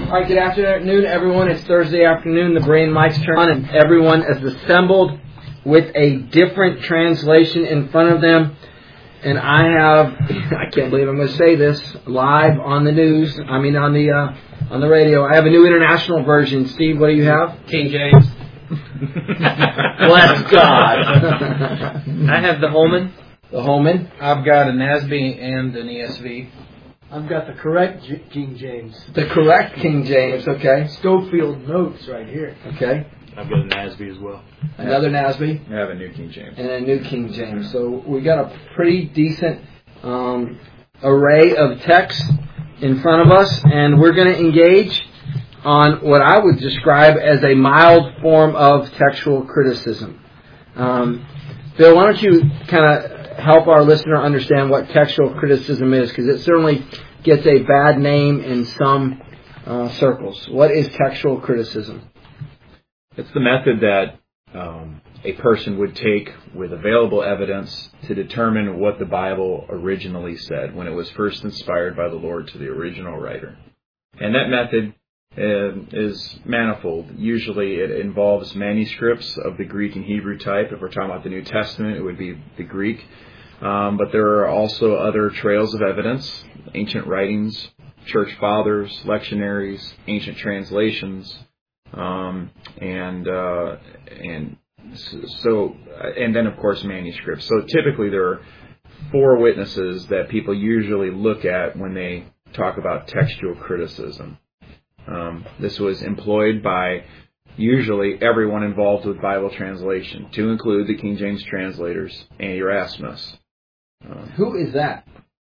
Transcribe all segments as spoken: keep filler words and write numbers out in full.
All right, good afternoon, everyone. It's Thursday afternoon. The brain mic's turned on, and everyone is assembled with a different translation in front of them. And I have, I can't believe I'm going to say this, live on the news, I mean on the uh, on the radio. I have a new international version. Steve, what do you have? King James. Bless God. I have the Holman. The Holman. I've got an N A S B and an E S V. I've got the correct J- King James. The correct King James, okay. Schofield notes right here. Okay. I've got an N A S B as well. Another N A S B. I have a New King James. And a New King James. So we got a pretty decent um, array of text in front of us, and we're going to engage on what I would describe as a mild form of textual criticism. Um, Bill, why don't you kind of help our listener understand what textual criticism is, because it certainly gets a bad name in some uh, circles. What is textual criticism? It's the method that um, a person would take with available evidence to determine what the Bible originally said when it was first inspired by the Lord to the original writer. And that method uh, is manifold. Usually it involves manuscripts of the Greek and Hebrew type. If we're talking about the New Testament, it would be the Greek. Um, but there are also other trails of evidence, ancient writings, church fathers, lectionaries, ancient translations, um, and uh, and so and then of course manuscripts. So typically there are four witnesses that people usually look at when they talk about textual criticism. Um, this was employed by usually everyone involved with Bible translation, to include the King James translators and Erasmus. Um, Who is that?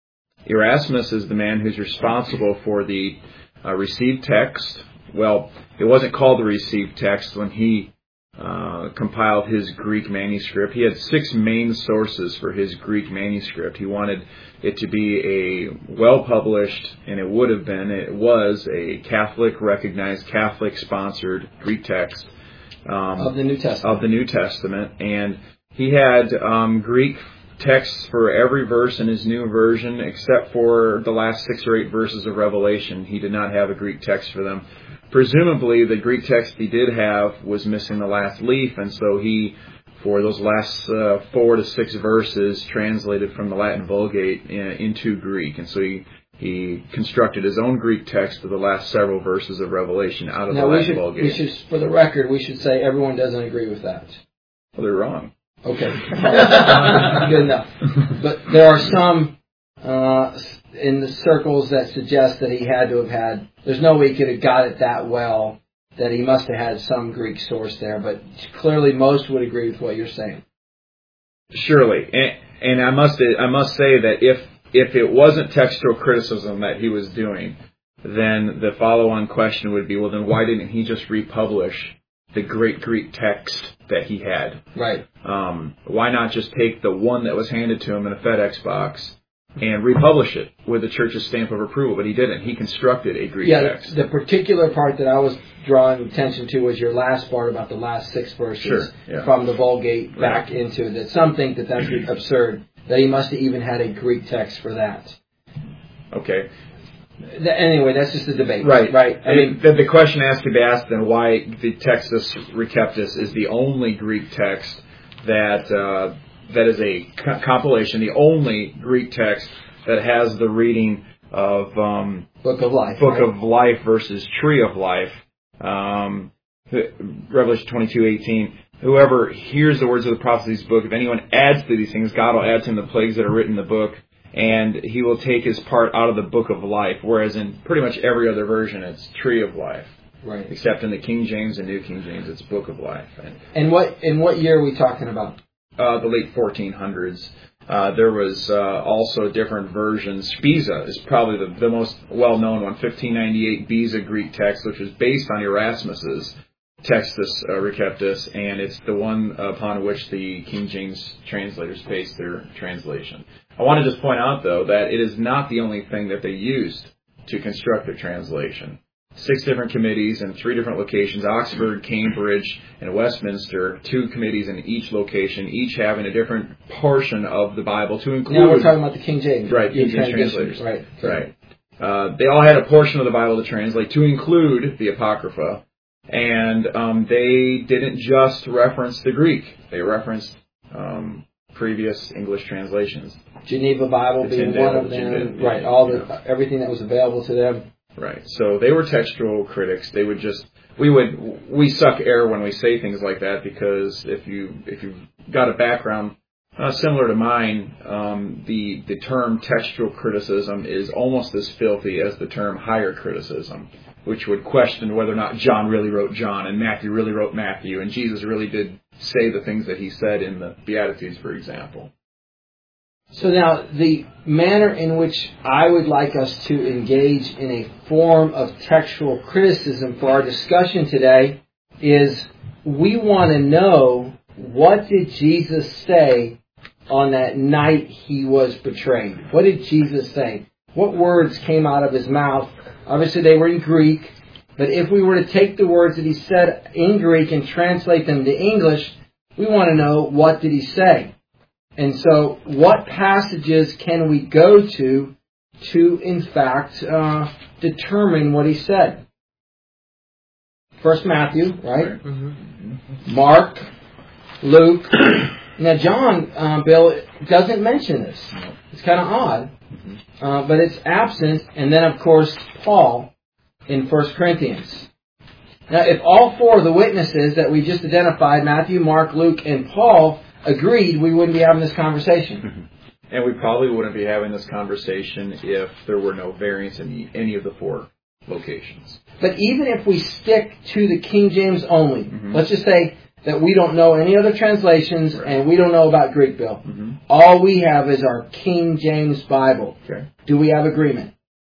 Erasmus is the man who's responsible for the uh, received text. Well, it wasn't called the received text when he uh, compiled his Greek manuscript. He had six main sources for his Greek manuscript. He wanted it to be a well-published, and it would have been, it was a Catholic, recognized Catholic-sponsored Greek text. Um, of the New Testament. Of the New Testament. And he had um, Greek texts for every verse in his new version, except for the last six or eight verses of Revelation. He did not have a Greek text for them. Presumably, the Greek text he did have was missing the last leaf, and so he, for those last uh, four to six verses, translated from the Latin Vulgate in, into Greek. And so he he constructed his own Greek text for the last several verses of Revelation out of now the we Latin should, Vulgate. We should, for the record, we should say everyone doesn't agree with that. Well, they're wrong. Okay. Good enough. But there are some uh, in the circles that suggest that he had to have had, there's no way he could have got it that well, that he must have had some Greek source there. But clearly most would agree with what you're saying. Surely. And, and I must I must say that if, if it wasn't textual criticism that he was doing, then the follow-on question would be, well, then why didn't he just republish the great Greek text that he had? Right. Um, why not just take the one that was handed to him in a FedEx box and republish it with the church's stamp of approval? But he didn't. He constructed a Greek yeah, text. The, the particular part that I was drawing attention to was your last part about the last six verses sure, yeah. from the Vulgate back right. into it. That some think that that's absurd, that he must have even had a Greek text for that. Okay. Anyway, that's just a debate. Right. Right. I mean, the, the question has to be asked then why the Textus Receptus is the only Greek text that uh, that is a co- compilation, the only Greek text that has the reading of um, Book of Life. Book right? of Life versus Tree of Life. Um, Revelation twenty-two eighteen. Whoever hears the words of the prophecy's book, if anyone adds to these things, God will add to him the plagues that are written in the book, and he will take his part out of the Book of Life, whereas in pretty much every other version it's Tree of Life. Right. Except in the King James and New King James, it's Book of Life. And, and what in what year are we talking about? Uh, the late fourteen hundreds. Uh, there was uh, also different versions. Beza is probably the, the most well-known one, fifteen ninety-eight Beza Greek text, which is based on Erasmus's Textus uh, Receptus, and it's the one upon which the King James translators based their translation. I want to just point out, though, that it is not the only thing that they used to construct their translation. Six different committees in three different locations, Oxford, Cambridge, and Westminster, two committees in each location, each having a different portion of the Bible to include... Now we're talking about the King James. Right, King James translators. translators. Right. Right. uh, they all had a portion of the Bible to translate, to include the Apocrypha. And um, they didn't just reference the Greek. They referenced um, previous English translations. Geneva Bible The being Tyndale, one of the them. Geneva, Right, all the yeah. everything that was available to them. Right. So they were textual critics. They would just we would we suck air when we say things like that, because if you if you've got a background uh, similar to mine, um, the the term textual criticism is almost as filthy as the term higher criticism, which would question whether or not John really wrote John and Matthew really wrote Matthew and Jesus really did say the things that he said in the Beatitudes, for example. So now, the manner in which I would like us to engage in a form of textual criticism for our discussion today is we want to know, what did Jesus say on that night he was betrayed? What did Jesus say? What words came out of his mouth? Obviously they were in Greek, but if we were to take the words that he said in Greek and translate them to English, we want to know, what did he say? And so, what passages can we go to to, in fact, uh, determine what he said? First Matthew, right? Mm-hmm. Mark, Luke. Now, John, uh, Bill, doesn't mention this. It's kind of odd, uh, but it's absent. And then, of course, Paul in First Corinthians. Now, if all four of the witnesses that we just identified, Matthew, Mark, Luke, and Paul, agreed, we wouldn't be having this conversation. Mm-hmm. And we probably wouldn't be having this conversation if there were no variants in any of the four locations. But even if we stick to the King James only, mm-hmm. let's just say that we don't know any other translations, right, and we don't know about Greek, Bill. Mm-hmm. All we have is our King James Bible. Okay. Do we have agreement?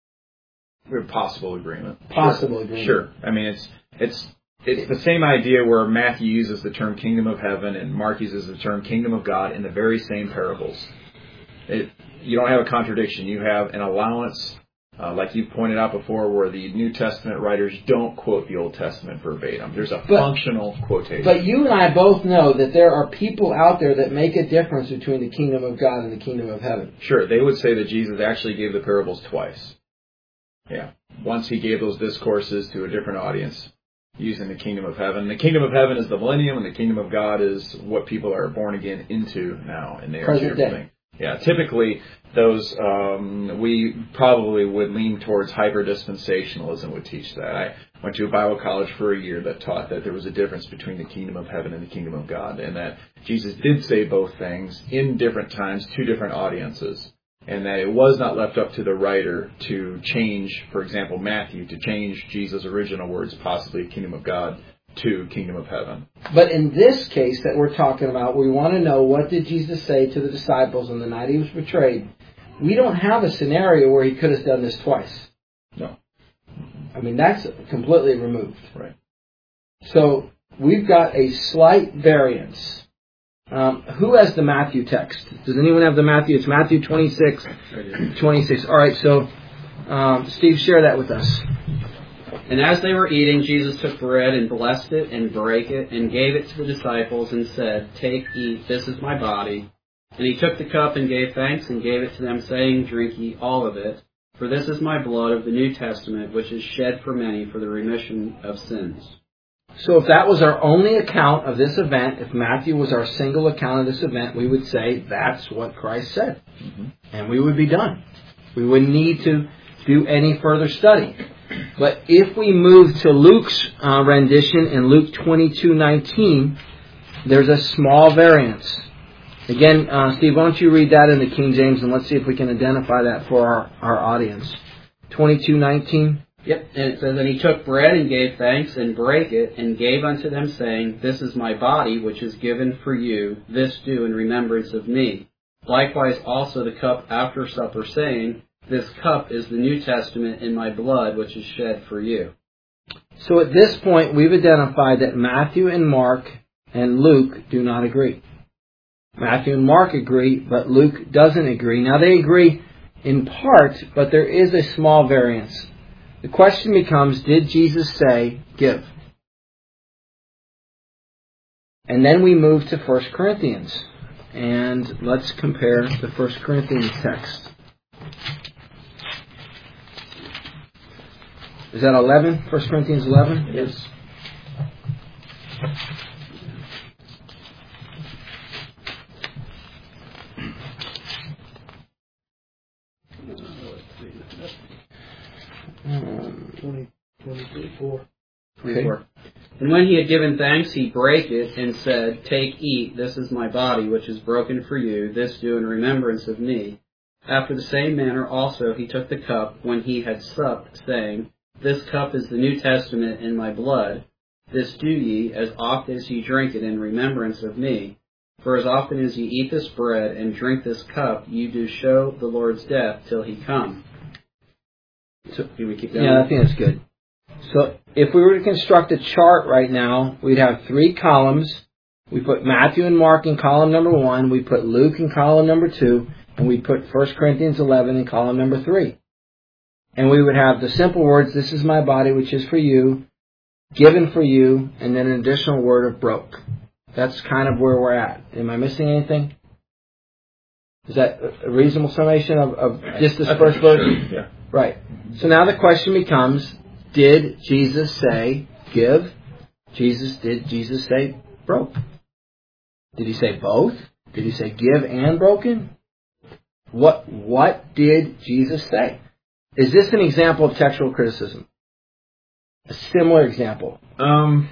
We have possible agreement. Possible sure. agreement. Sure. I mean, it's it's it's the same idea where Matthew uses the term kingdom of heaven and Mark uses the term kingdom of God in the very same parables. It, you don't have a contradiction. You have an allowance, uh, like you pointed out before, where the New Testament writers don't quote the Old Testament verbatim. There's a but, functional quotation. But you and I both know that there are people out there that make a difference between the kingdom of God and the kingdom of heaven. Sure. They would say that Jesus actually gave the parables twice. Yeah. Once he gave those discourses to a different audience using the kingdom of heaven. The kingdom of heaven is the millennium, and the kingdom of God is what people are born again into now. And they are present day. Thing. Yeah, typically those, um, we probably would lean towards hyper-dispensationalism would teach that. I went to a Bible college for a year that taught that there was a difference between the kingdom of heaven and the kingdom of God, and that Jesus did say both things in different times to different audiences, and that it was not left up to the writer to change, for example, Matthew, to change Jesus' original words, possibly kingdom of God, to kingdom of heaven. But in this case that we're talking about, we want to know, what did Jesus say to the disciples on the night he was betrayed? We don't have a scenario where he could have done this twice. No. I mean, that's completely removed. Right. So we've got a slight variance. Um, who has the Matthew text? Does anyone have the Matthew? It's Matthew twenty-six. twenty-six. All right, so um, Steve, share that with us. And as they were eating, Jesus took bread and blessed it and brake it and gave it to the disciples and said, "Take, eat, this is my body." And he took the cup and gave thanks and gave it to them, saying, "Drink ye all of it, for this is my blood of the New Testament, which is shed for many for the remission of sins." So if that was our only account of this event, if Matthew was our single account of this event, we would say that's what Christ said. Mm-hmm. And we would be done. We wouldn't need to do any further study. But if we move to Luke's uh, rendition in Luke twenty-two nineteen, there's a small variance. Again, uh, Steve, why don't you read that in the King James, and let's see if we can identify that for our, our audience. twenty-two nineteen. Yep, and it says, "And he took bread and gave thanks and brake it and gave unto them, saying, This is my body, which is given for you. This do in remembrance of me. Likewise also the cup after supper, saying, This cup is the New Testament in my blood, which is shed for you." So at this point, we've identified that Matthew and Mark and Luke do not agree. Matthew and Mark agree, but Luke doesn't agree. Now they agree in part, but there is a small variance. The question becomes, did Jesus say, "Give"? And then we move to First Corinthians. And let's compare the First Corinthians text. Is that eleven? First Corinthians eleven? Yes. twenty, twenty-three, four. twenty-four. And when he had given thanks, he brake it and said, Take, eat, this is my body, which is broken for you. This do in remembrance of me. After the same manner also he took the cup when he had supped, saying, This cup is the New Testament in my blood. This do ye, as oft as ye drink it in remembrance of me. For as often as ye eat this bread and drink this cup, ye do show the Lord's death till he come. So, Can we keep going? yeah, I think that's good. So if we were to construct a chart right now, we'd have three columns. We put Matthew and Mark in column number one. We put Luke in column number two. And we put First Corinthians eleven in column number three. And we would have the simple words, this is my body which is for you, given for you, and then an additional word of broke. That's kind of where we're at. Am I missing anything? Is that a reasonable summation of, of just this first verse? Yeah. Right. So now the question becomes, did Jesus say give? Jesus, did Jesus say broke? Did he say both? Did he say give and broken? What what did Jesus say? Is this an example of textual criticism? A similar example. Um,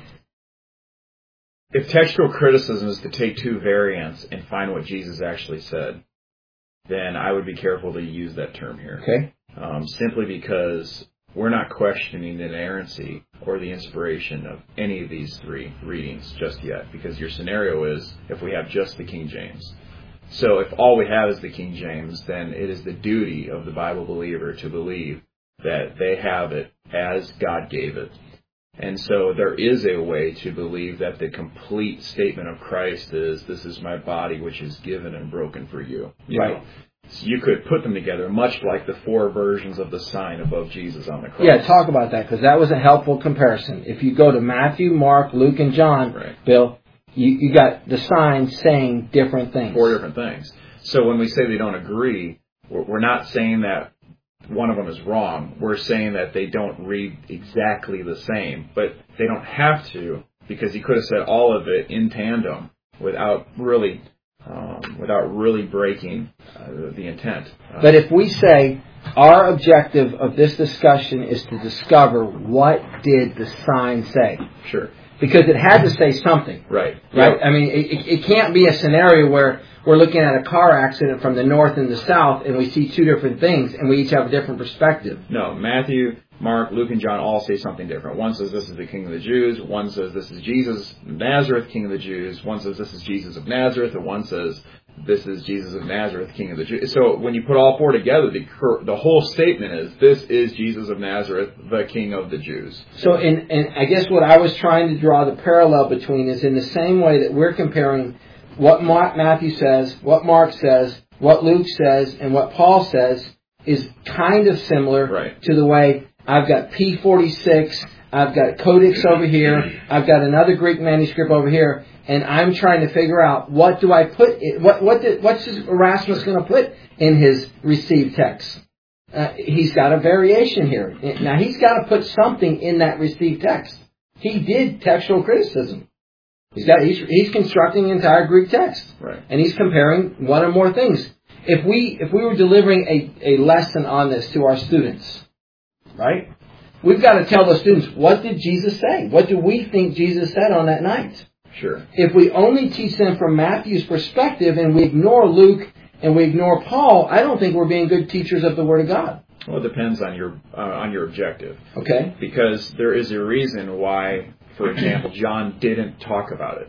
if textual criticism is to take two variants and find what Jesus actually said, then I would be careful to use that term here. Okay. Um, simply because we're not questioning the inerrancy or the inspiration of any of these three readings just yet, because your scenario is if we have just the King James. So if all we have is the King James, then it is the duty of the Bible believer to believe that they have it as God gave it. And so there is a way to believe that the complete statement of Christ is, this is my body which is given and broken for you. you Right. know? So you could put them together much like the four versions of the sign above Jesus on the cross. Yeah, talk about that, because that was a helpful comparison. If you go to Matthew, Mark, Luke, and John, Right. Bill, you, you got the signs saying different things. Four different things. So when we say they don't agree, we're, we're not saying that one of them is wrong. We're saying that they don't read exactly the same. But they don't have to, because he could have said all of it in tandem without really um, without really breaking uh, the intent. Uh, But if we say our objective of this discussion is to discover what did the sign say, Sure. because it had to say something. Right. Right? Yeah. I mean, it, it can't be a scenario where we're looking at a car accident from the north and the south and we see two different things and we each have a different perspective. No, Matthew, Mark, Luke, and John all say something different. One says this is the King of the Jews. One says this is Jesus of Nazareth, King of the Jews. One says this is Jesus of Nazareth. And one says this is Jesus of Nazareth, King of the Jews. So when you put all four together, the, the whole statement is, this is Jesus of Nazareth, the King of the Jews. So, in, and I guess what I was trying to draw the parallel between is in the same way that we're comparing what Mark, Matthew says, what Mark says, what Luke says, and what Paul says is kind of similar Right. to the way I've got P forty-six, I've got Codex over here, I've got another Greek manuscript over here, and I'm trying to figure out what do I put, in, what what did, what's Erasmus going to put in his received text? Uh, he's got a variation here. Now he's got to put something in that received text. He did textual criticism. He's got he's, he's constructing the entire Greek text, Right. and he's comparing one or more things. If we if we were delivering a, a lesson on this to our students, right? We've got to tell the students, what did Jesus say? What do we think Jesus said on that night? Sure. If we only teach them from Matthew's perspective and we ignore Luke and we ignore Paul, I don't think we're being good teachers of the Word of God. Well, it depends on your uh, on your objective. Okay? Because there is a reason why, for example, John didn't talk about it.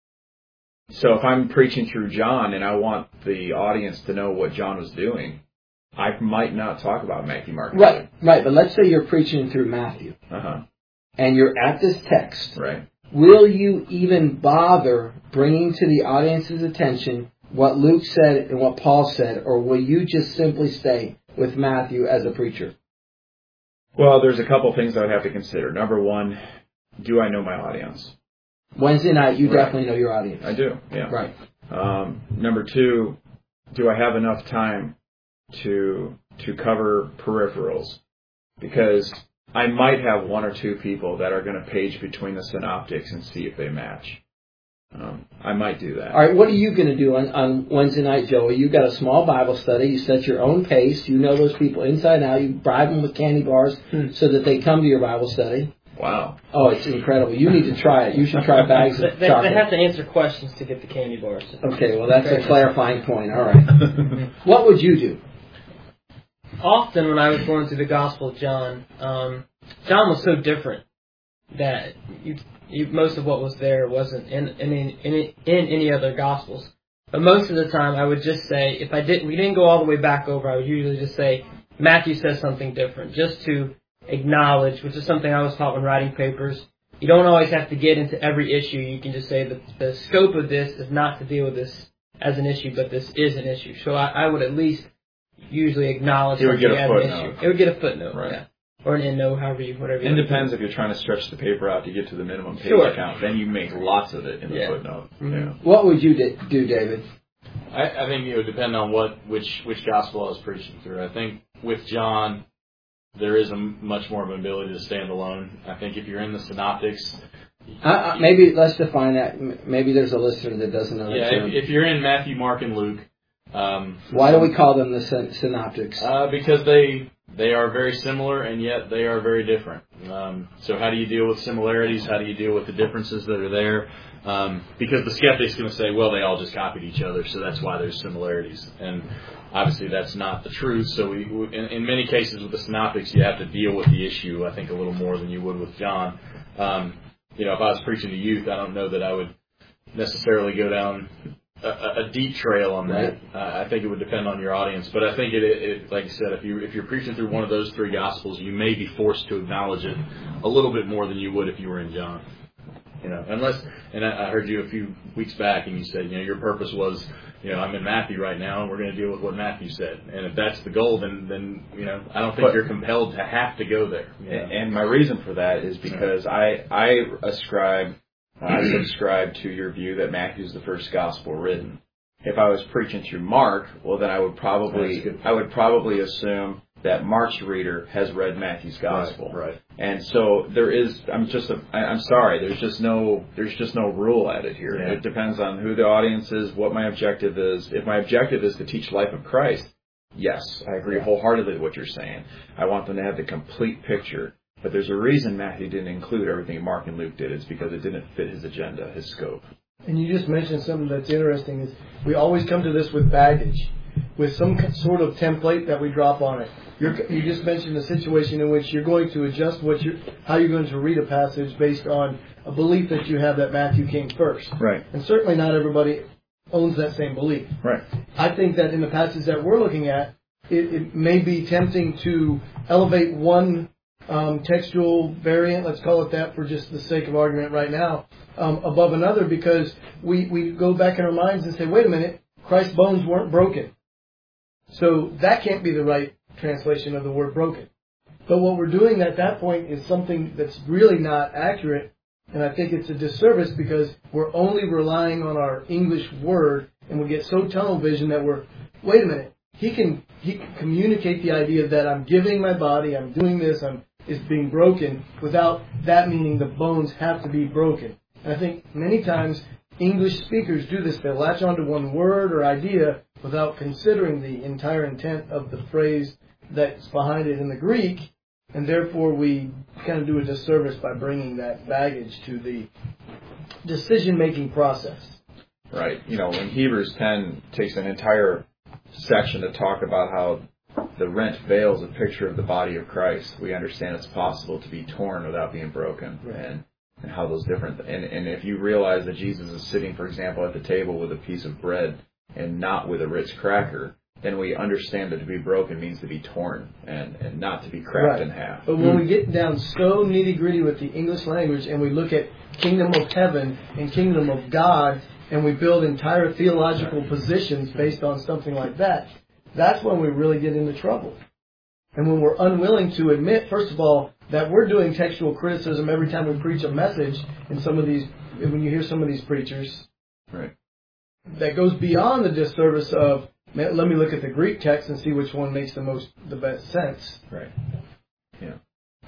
So if I'm preaching through John and I want the audience to know what John was doing, I might not talk about Matthew, Mark, and Right, right. But let's say you're preaching through Matthew Luke. Uh-huh. and you're at this text. Right. Will you even bother bringing to the audience's attention what Luke said and what Paul said, or will you just simply stay with Matthew as a preacher? Well, there's a couple things I would have to consider. Number one, do I know my audience? Wednesday night, you Right. definitely know your audience. I do, yeah. Right. Um, number two, do I have enough time to to cover peripherals? Because I might have one or two people that are going to page between the synoptics and see if they match. Um, I might do that. All right, what are you going to do on, on Wednesday night, Joey? You've got a small Bible study. You set your own pace. You know those people inside out. You bribe them with candy bars hmm. so that they come to your Bible study. Wow. Oh, it's incredible. You need to try it. You should try bags of they, chocolate. They have to answer questions to get the candy bars. Okay, well, that's a clarifying point. All right. What would you do? Often when I was going through the Gospel of John, um, John was so different that you, you, most of what was there wasn't in, in, in, in any other Gospels. But most of the time I would just say, if I didn't, we didn't go all the way back over, I would usually just say, Matthew says something different, just to acknowledge, which is something I was taught when writing papers. You don't always have to get into every issue. You can just say that the scope of this is not to deal with this as an issue, but this is an issue. So I, I would at least usually acknowledge it would get a as footnote. an issue. It would get a footnote, right. yeah. Or an endnote, however you, whatever you It depends if you're trying to stretch the paper out to get to the minimum page sure. count. Then you make lots of it in the yeah. footnote. Mm-hmm. Yeah. What would you do, David? I, I think it would depend on what which which gospel I was preaching through. I think with John, there is a much more of an ability to stand alone. I think if you're in the synoptics, uh, uh, maybe let's define that. Maybe there's a listener that doesn't know. Yeah, that if, if you're in Matthew, Mark, and Luke, um, why do we call them the syn- synoptics? Uh, because they they are very similar and yet they are very different. Um, so how do you deal with similarities? How do you deal with the differences that are there? Um, because the skeptic's going to say, well, they all just copied each other, so that's why there's similarities. And obviously that's not the truth. So we, we in, in many cases with the synoptics, you have to deal with the issue, I think, a little more than you would with John. Um, you know, if I was preaching to youth, I don't know that I would necessarily go down a, a deep trail on that. Right. Uh, I think it would depend on your audience. But I think, it, it, like you said, if, you, if you're preaching through one of those three Gospels, you may be forced to acknowledge it a little bit more than you would if you were in John. You know, unless, and I heard you a few weeks back, and you said, you know, your purpose was, you know, I'm in Matthew right now, and we're going to deal with what Matthew said. And if that's the goal, then, then you know, I don't think but, you're compelled to have to go there. You know? and, and my reason for that is because I I ascribe, I subscribe to your view that Matthew's the first gospel written. If I was preaching through Mark, well, then I would probably I would probably assume that Mark's reader has read Matthew's gospel. Right. right. And so there is, I'm just, a, I'm sorry, there's just no, there's just no rule at it here. Yeah. It depends on who the audience is, what my objective is. If my objective is to teach life of Christ, yes, I agree wholeheartedly with what you're saying. I want them to have the complete picture. But there's a reason Matthew didn't include everything Mark and Luke did. It's because it didn't fit his agenda, his scope. And you just mentioned something that's interesting is we always come to this with baggage, with some sort of template that we drop on it. You're, you just mentioned a situation in which you're going to adjust what you how you're going to read a passage based on a belief that you have that Matthew came first. Right. And certainly not everybody owns that same belief. Right. I think that in the passage that we're looking at, it, it may be tempting to elevate one um, textual variant, let's call it that for just the sake of argument right now, um, above another because we, we go back in our minds and say, wait a minute, Christ's bones weren't broken. So that can't be the right translation of the word broken. But what we're doing at that point is something that's really not accurate, and I think it's a disservice because we're only relying on our English word, and we get so tunnel vision that we're, wait a minute, he can he can communicate the idea that I'm giving my body, I'm doing this, I'm is being broken, without that meaning the bones have to be broken. And I think many times English speakers do this. They latch onto one word or idea without considering the entire intent of the phrase that's behind it in the Greek, and therefore we kind of do a disservice by bringing that baggage to the decision-making process. Right. You know, when Hebrews ten takes an entire section to talk about how the rent veil is a picture of the body of Christ, we understand it's possible to be torn without being broken. Right. And and how those different, and, and if you realize that Jesus is sitting, for example, at the table with a piece of bread and not with a Ritz cracker, then we understand that to be broken means to be torn and, and not to be cracked right. in half. But when mm. we get down so nitty-gritty with the English language and we look at kingdom of heaven and kingdom of God and we build entire theological positions based on something like that, that's when we really get into trouble. And when we're unwilling to admit, first of all, that we're doing textual criticism every time we preach a message in some of these, when you hear some of these preachers, right, that goes beyond the disservice of, man, let me look at the Greek text and see which one makes the most, the best sense. Right. Yeah.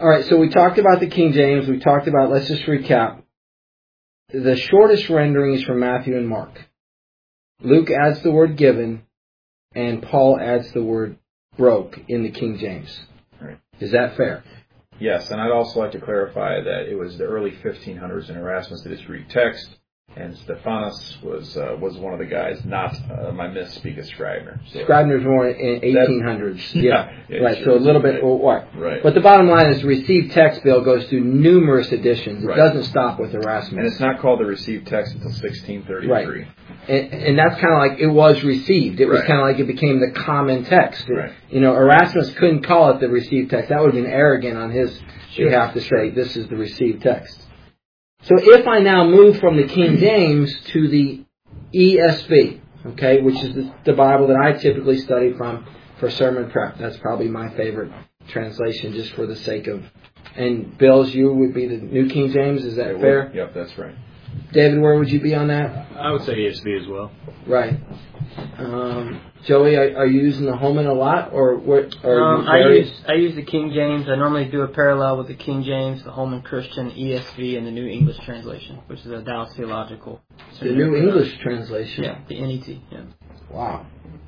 All right, so we talked about the King James. We talked about, let's just recap. The shortest rendering is from Matthew and Mark. Luke adds the word given, and Paul adds the word broke in the King James. Right. Is that fair? Yes, and I'd also like to clarify that it was the early fifteen hundreds in Erasmus did his Greek text, and Stephanus was uh, was one of the guys, not uh, my misspeak of Scribner. So Scribner's more in eighteen hundreds. Yeah, yeah, right. sure. So a little bit, Right. well, what? Right. But the bottom line is, the received text bill goes through numerous editions. It Right. doesn't stop with Erasmus. And it's not called the received text until sixteen thirty-three. Right. And, and that's kind of like it was received. It was Right. kind of like it became the common text. It- Right. You know, Erasmus couldn't call it the received text. That would have been arrogant on his Sure. behalf to say this is the received text. So if I now move from the King James to the E S V, okay, which is the, the Bible that I typically study from for sermon prep. That's probably my favorite translation, just for the sake of. And Bill's, you would be the New King James. Is that It fair? would- Yep, that's right. David, where would you be on that? I would say E S V as well. Right. Um, Joey, are, are you using the Holman a lot, or what? Or Um, I use I use the King James. I normally do a parallel with the King James, the Holman Christian, E S V, and the New English Translation, which is a Dallas Theological. the New English translation. Yeah, the N E T. Yeah. Wow.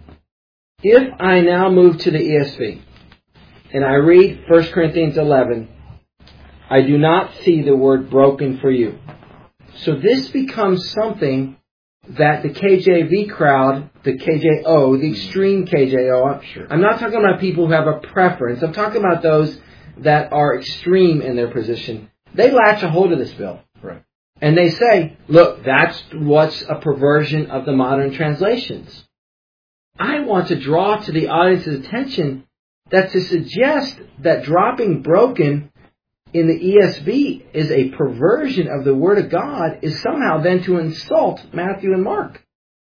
If I now move to the E S V and I read First Corinthians eleven, I do not see the word broken for you. So this becomes something that the K J V crowd, the K J O, the extreme K J O, Sure. I'm not talking about people who have a preference. I'm talking about those that are extreme in their position. They latch a hold of this bill. Right. And they say, look, that's what's a perversion of the modern translations. I want to draw to the audience's attention that to suggest that dropping broken in the E S V is a perversion of the Word of God is somehow then to insult Matthew and Mark.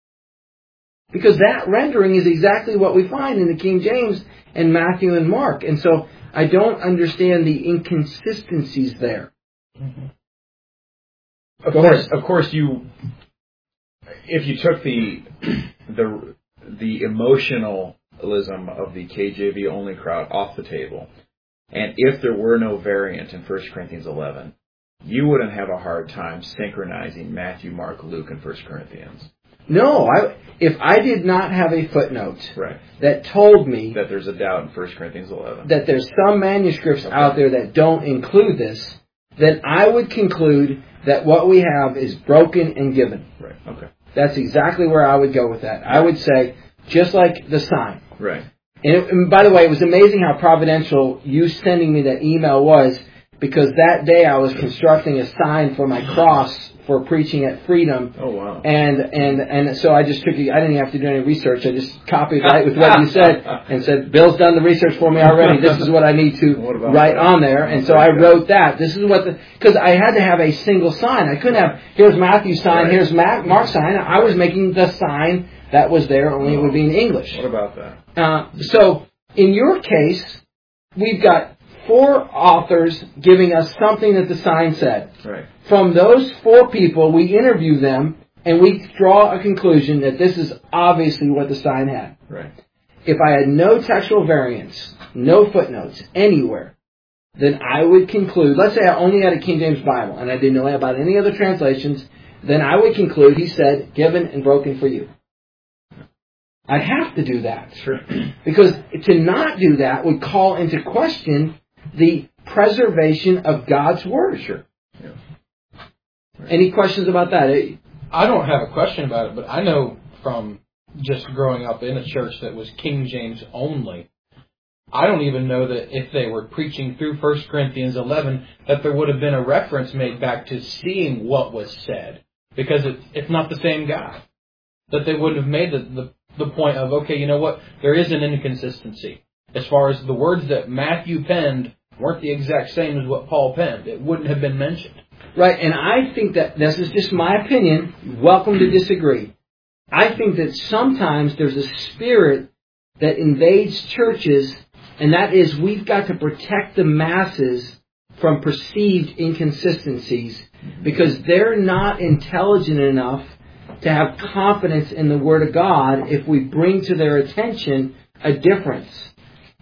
Because that rendering is exactly what we find in the King James and Matthew and Mark. And so I don't understand the inconsistencies there. Mm-hmm. Of course, of course, you. If you took the the the emotionalism of the K J V only crowd off the table, and if there were no variant in First Corinthians eleven, you wouldn't have a hard time synchronizing Matthew, Mark, Luke, and First Corinthians. No, I, if I did not have a footnote Right. that told me That there's a doubt in First Corinthians eleven. that there's some manuscripts Okay. out there that don't include this, then I would conclude that what we have is broken and given. Right. Okay. That's exactly where I would go with that. I would say, just like the sign. Right. And, it, and by the way, it was amazing how providential you sending me that email was, because that day I was constructing a sign for my cross for preaching at Freedom. Oh wow. And and and so I just took it. I didn't have to do any research. I just copied right with what you said and said, Bill's done the research for me already. This is what I need to What about write that? on there. And so I wrote that. This is what the, because I had to have a single sign. I couldn't have, here's Matthew's sign, Right. here's Mac, Mark's sign. I was making the sign that was there, only it would be in English. What about that? Uh, so in your case, we've got four authors giving us something that the sign said. Right. From those four people, we interview them, and we draw a conclusion that this is obviously what the sign had. Right. If I had no textual variants, no footnotes anywhere, then I would conclude, let's say I only had a King James Bible, and I didn't know about any other translations, then I would conclude he said, given and broken for you. I'd have to do that. Sure. Because to not do that would call into question the preservation of God's Word. Sure. Yeah. Right. Any questions about that? I don't have a question about it, but I know from just growing up in a church that was King James only, I don't even know that if they were preaching through First Corinthians eleven, that there would have been a reference made back to seeing what was said. Because it, it's not the same guy. That they wouldn't have made the, the, the point of, okay, you know what, there is an inconsistency. As far as the words that Matthew penned weren't the exact same as what Paul penned. It wouldn't have been mentioned. Right, and I think that, this is just my opinion, you're welcome to disagree. I think that sometimes there's a spirit that invades churches, and that is we've got to protect the masses from perceived inconsistencies because they're not intelligent enough to have confidence in the Word of God if we bring to their attention a difference.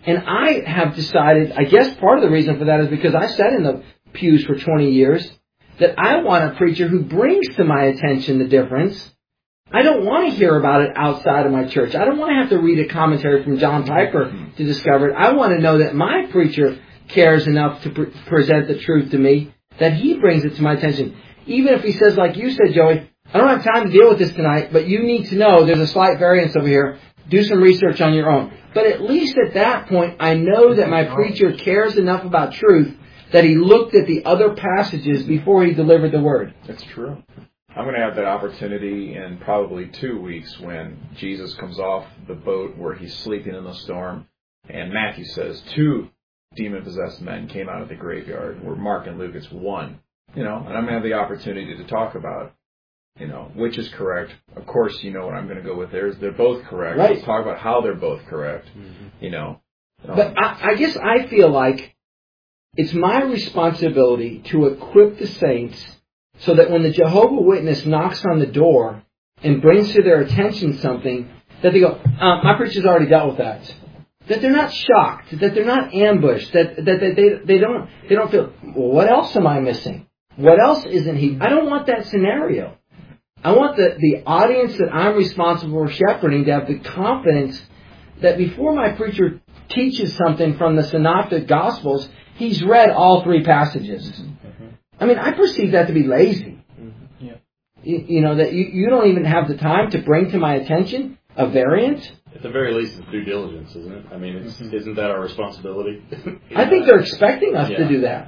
And I have decided, I guess part of the reason for that is because I sat in the pews for twenty years, that I want a preacher who brings to my attention the difference. I don't want to hear about it outside of my church. I don't want to have to read a commentary from John Piper to discover it. I want to know that my preacher cares enough to pre- present the truth to me, that he brings it to my attention. Even if he says, like you said, Joey, I don't have time to deal with this tonight, but you need to know there's a slight variance over here. Do some research on your own. But at least at that point, I know that my preacher cares enough about truth that he looked at the other passages before he delivered the word. That's true. I'm going to have that opportunity in probably two weeks when Jesus comes off the boat where he's sleeping in the storm. And Matthew says two demon-possessed men came out of the graveyard, where Mark and Luke, it's one. You know, and I'm going to have the opportunity to talk about, you know, which is correct. Of course, you know what I'm going to go with there is they're both correct. Right. Let's talk about how they're both correct, mm-hmm. you know. Um, but I, I guess I feel like it's my responsibility to equip the saints so that when the Jehovah Witness knocks on the door and brings to their attention something, that they go, uh, my preacher's already dealt with that. That they're not shocked, that they're not ambushed, that, that, that they, they don't they don't feel, well, what else am I missing? What else isn't he? I don't want that scenario. I want the, the audience that I'm responsible for shepherding to have the confidence that before my preacher teaches something from the Synoptic Gospels, he's read all three passages. Mm-hmm. I mean, I perceive that to be lazy. Mm-hmm. Yeah. You, you know, that you, you don't even have the time to bring to my attention a variant. At the very least, it's due diligence, isn't it? I mean, it's, mm-hmm. isn't that our responsibility? I think they're expecting us yeah. to do that.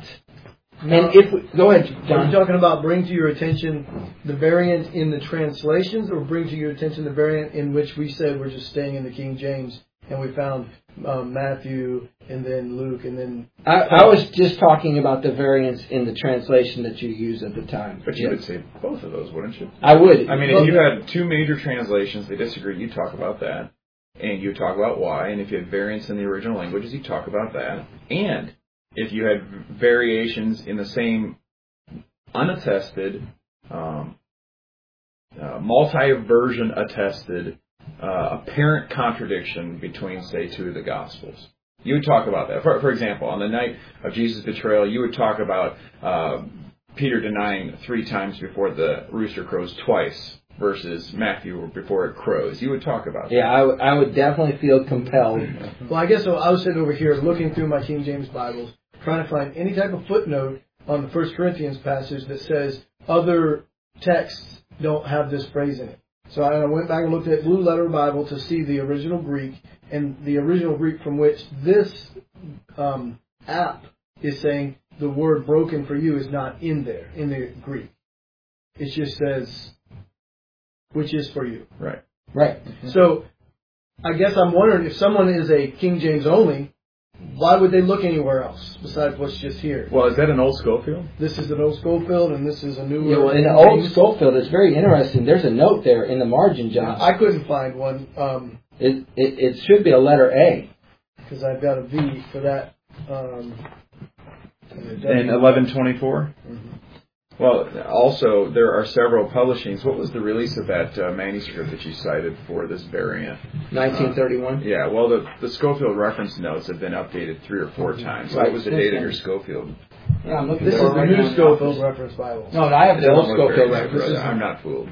And if we, go ahead, John. Are you talking about bring to your attention the variant in the translations, or bring to your attention the variant in which we said we're just staying in the King James and we found um, Matthew and then Luke and then... I, I was just talking about the variants in the translation that you use at the time. But you would say both of those, wouldn't you? I would. I mean, if you had two major translations, they disagree, you talk about that. And you talk about why. And if you had variants in the original languages, you talk about that. And if you had variations in the same unattested, um, uh, multi-version attested, uh, apparent contradiction between, say, two of the Gospels. You would talk about that. For, for example, on the night of Jesus' betrayal, you would talk about uh, Peter denying three times before the rooster crows twice versus Matthew before it crows. You would talk about that. Yeah, I, w- I would definitely feel compelled. Well, I guess so. I was sitting over here looking through my King James Bibles, trying to find any type of footnote on the First Corinthians passage that says other texts don't have this phrase in it. So I went back and looked at Blue Letter Bible to see the original Greek, and the original Greek from which this um, app is saying the word broken for you is not in there, in the Greek. It just says, which is for you. Right. Right. Mm-hmm. So I guess I'm wondering if someone is a King James only, why would they look anywhere else besides what's just here? Well, is that an old Schofield? This is an old Schofield, and this is a new one. Yeah, well, in the old Schofield, it's very interesting. There's a note there in the margin, John. I couldn't find one. Um, it, it it should be a letter A. Because I've got a V for that. Um, in eleven twenty-four? Mm-hmm. Well, also, there are several publishings. What was the release of that uh, manuscript that you cited for this variant? nineteen thirty-one? Uh, yeah, well, the, the Schofield reference notes have been updated three or four times. So right. what was the date of your Schofield? Yeah, I'm looking this is the right new Schofield reference Bible. No, I have the old Schofield reference. I'm not fooled.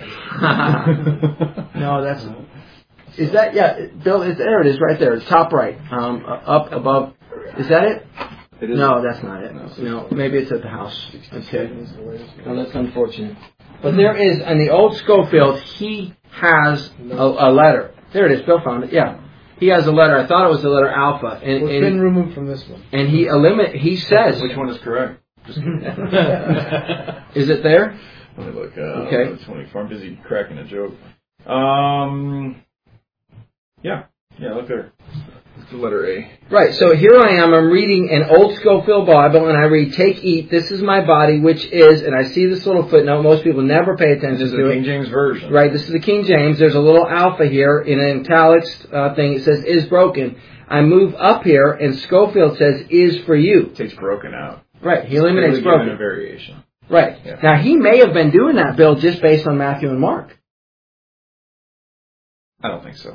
No, that's... Is that... Yeah, Bill, it's, there it is right there. It's top right. Um, up above... Is that it? It is no, that's not it. No, maybe it's at the house. Okay. No, that's unfortunate. But there is, in the old Schofield, he has a, a letter. There it is. Bill found it. Yeah. He has a letter. I thought it was the letter Alpha. And, well, it's and been removed from this one. And he eliminate. He says... Which one is correct? Just Is it there? Let me look. Uh, okay. twenty-four. I'm busy cracking a joke. Um. Yeah. Yeah, look there. The letter A. Right, so here I am, I'm reading an old Schofield Bible, and I read, take, eat, this is my body, which is, and I see this little footnote, most people never pay attention to it. This is the King James Version. Right, this is the King James, there's a little alpha here, in an italics uh, thing, it says, is broken. I move up here, and Schofield says, is for you. It takes broken out. Right, he eliminates really broken. A variation. Right, yeah. Now he may have been doing that, Bill, just based on Matthew and Mark. I don't think so.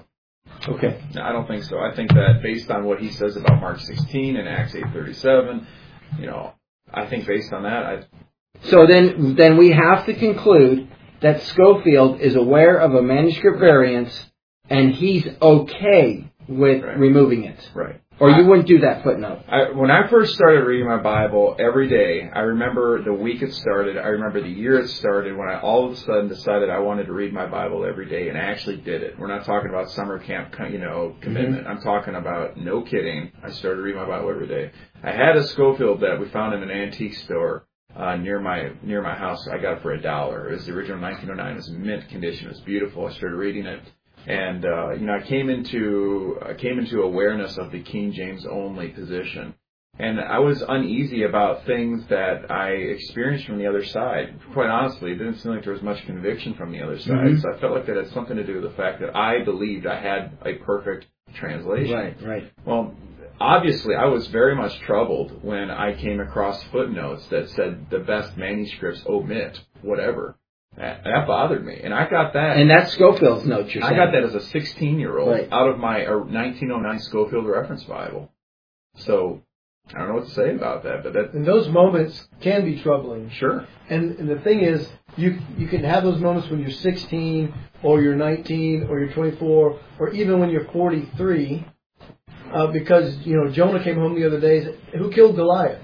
Okay. No, I don't think so. I think that based on what he says about Mark sixteen and Acts eight thirty-seven, you know, I think based on that, I. So then, then we have to conclude that Scofield is aware of a manuscript variance, and he's okay with Right. removing it. Right. Or you wouldn't do that footnote. I, when I first started reading my Bible every day, I remember the week it started. I remember the year it started when I all of a sudden decided I wanted to read my Bible every day, and I actually did it. We're not talking about summer camp, you know, commitment. Mm-hmm. I'm talking about, no kidding, I started reading my Bible every day. I had a Scofield that we found in an antique store uh, near my near my house. I got it for a dollar. It was the original nineteen oh nine. It was in mint condition. It was beautiful. I started reading it. And, uh, you know, I came into, I came into awareness of the King James only position. And I was uneasy about things that I experienced from the other side. Quite honestly, it didn't seem like there was much conviction from the other side. Mm-hmm. So I felt like that had something to do with the fact that I believed I had a perfect translation. Right, right. Well, obviously, I was very much troubled when I came across footnotes that said the best manuscripts omit whatever. That, that bothered me, and I got that. And that's Scofield's note, you're saying. I got that as a sixteen-year-old right. out of my nineteen oh nine Scofield Reference Bible. So I don't know what to say about that, but that. And those moments can be troubling. Sure. And, and the thing is, you you can have those moments when you're sixteen, or you're nineteen, or you're twenty-four, or even when you're forty-three, uh, because you know Jonah came home the other day. And said, who killed Goliath?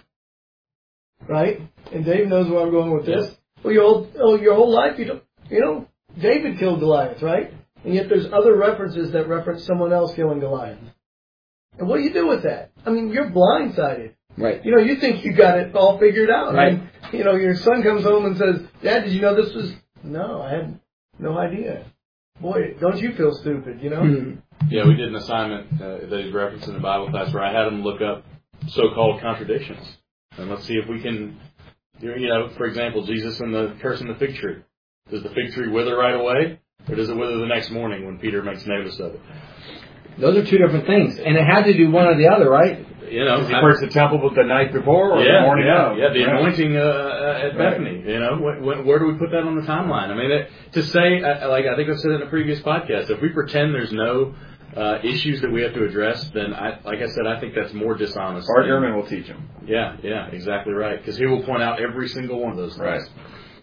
Right. And Dave knows where I'm going with this. Well, your whole, oh, your whole life, you don't, you know, David killed Goliath, right? And yet there's other references that reference someone else killing Goliath. And what do you do with that? I mean, you're blindsided. Right. You know, you think you got it all figured out. Right. And, you know, your son comes home and says, Dad, did you know this was... No, I had no idea. Boy, don't you feel stupid, you know? Mm-hmm. Yeah, we did an assignment uh, that he's referenced in the Bible class where I had him look up so-called contradictions. And let's see if we can... You know, for example, Jesus and the curse in the fig tree. Does the fig tree wither right away, or does it wither the next morning when Peter makes notice of it? Those are two different things, and it had to do one or the other, right? You know, does he purge the temple the night before or yeah, the morning yeah, of? Yeah, the right. anointing uh, at Bethany. Right. You know, when, when, where do we put that on the timeline? I mean, it, to say, uh, like I think I've said in a previous podcast, if we pretend there's no Uh, issues that we have to address, then, I, like I said, I think that's more dishonest. Bart Ehrman will teach him. Yeah, yeah, exactly right. Because he will point out every single one of those things. Right.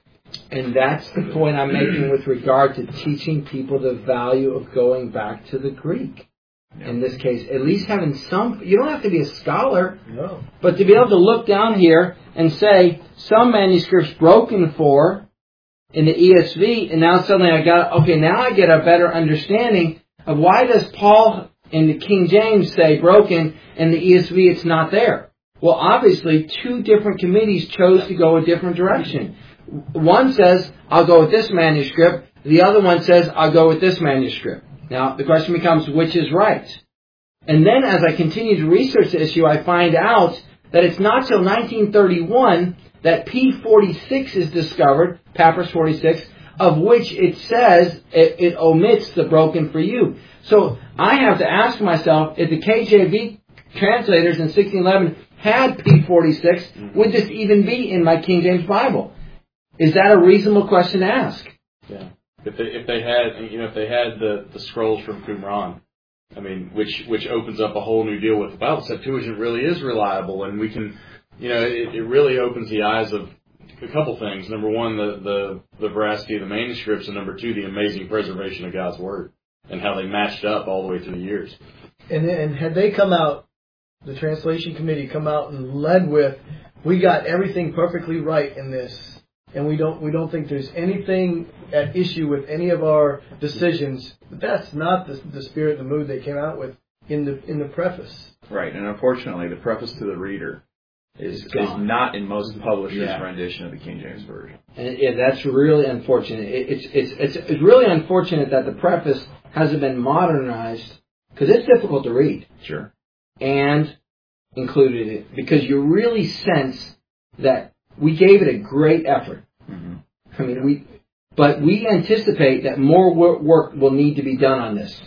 And that's the point I'm making with regard to teaching people the value of going back to the Greek. Yeah. In this case, at least having some, you don't have to be a scholar, no. But to be able to look down here and say, some manuscripts broken for in the E S V, and now suddenly I got, okay, now I get a better understanding of why does Paul in the King James say broken, and the E S V it's not there? Well, obviously, two different committees chose to go a different direction. One says, I'll go with this manuscript. The other one says, I'll go with this manuscript. Now, the question becomes, which is right? And then as I continue to research the issue, I find out that it's not till nineteen thirty-one that P forty-six is discovered, Papyrus forty-six, of which it says it, it omits the broken for you. So I have to ask myself, if the K J V translators in sixteen eleven had P forty-six, would this even be in my King James Bible? Is that a reasonable question to ask? Yeah. If they if they had you know if they had the, the scrolls from Qumran, I mean, which which opens up a whole new deal with the Bible. Septuagint really is reliable, and we can, you know, it, it really opens the eyes of a couple things. Number one, the, the, the veracity of the manuscripts, and number two, the amazing preservation of God's Word and how they matched up all the way through the years. And, and had they come out, the translation committee come out and led with, we got everything perfectly right in this, and we don't we don't think there's anything at issue with any of our decisions. But that's not the, the spirit and the mood they came out with in the in the preface. Right, and unfortunately, the preface to the reader is, is not in most publishers' yeah. rendition of the King James Version. And yeah, that's really unfortunate. It, it's, it's it's it's really unfortunate that the preface hasn't been modernized, because it's difficult to read. Sure. And included it, because you really sense that we gave it a great effort. Mm-hmm. I mean, we, but we anticipate that more work, work will need to be done on this.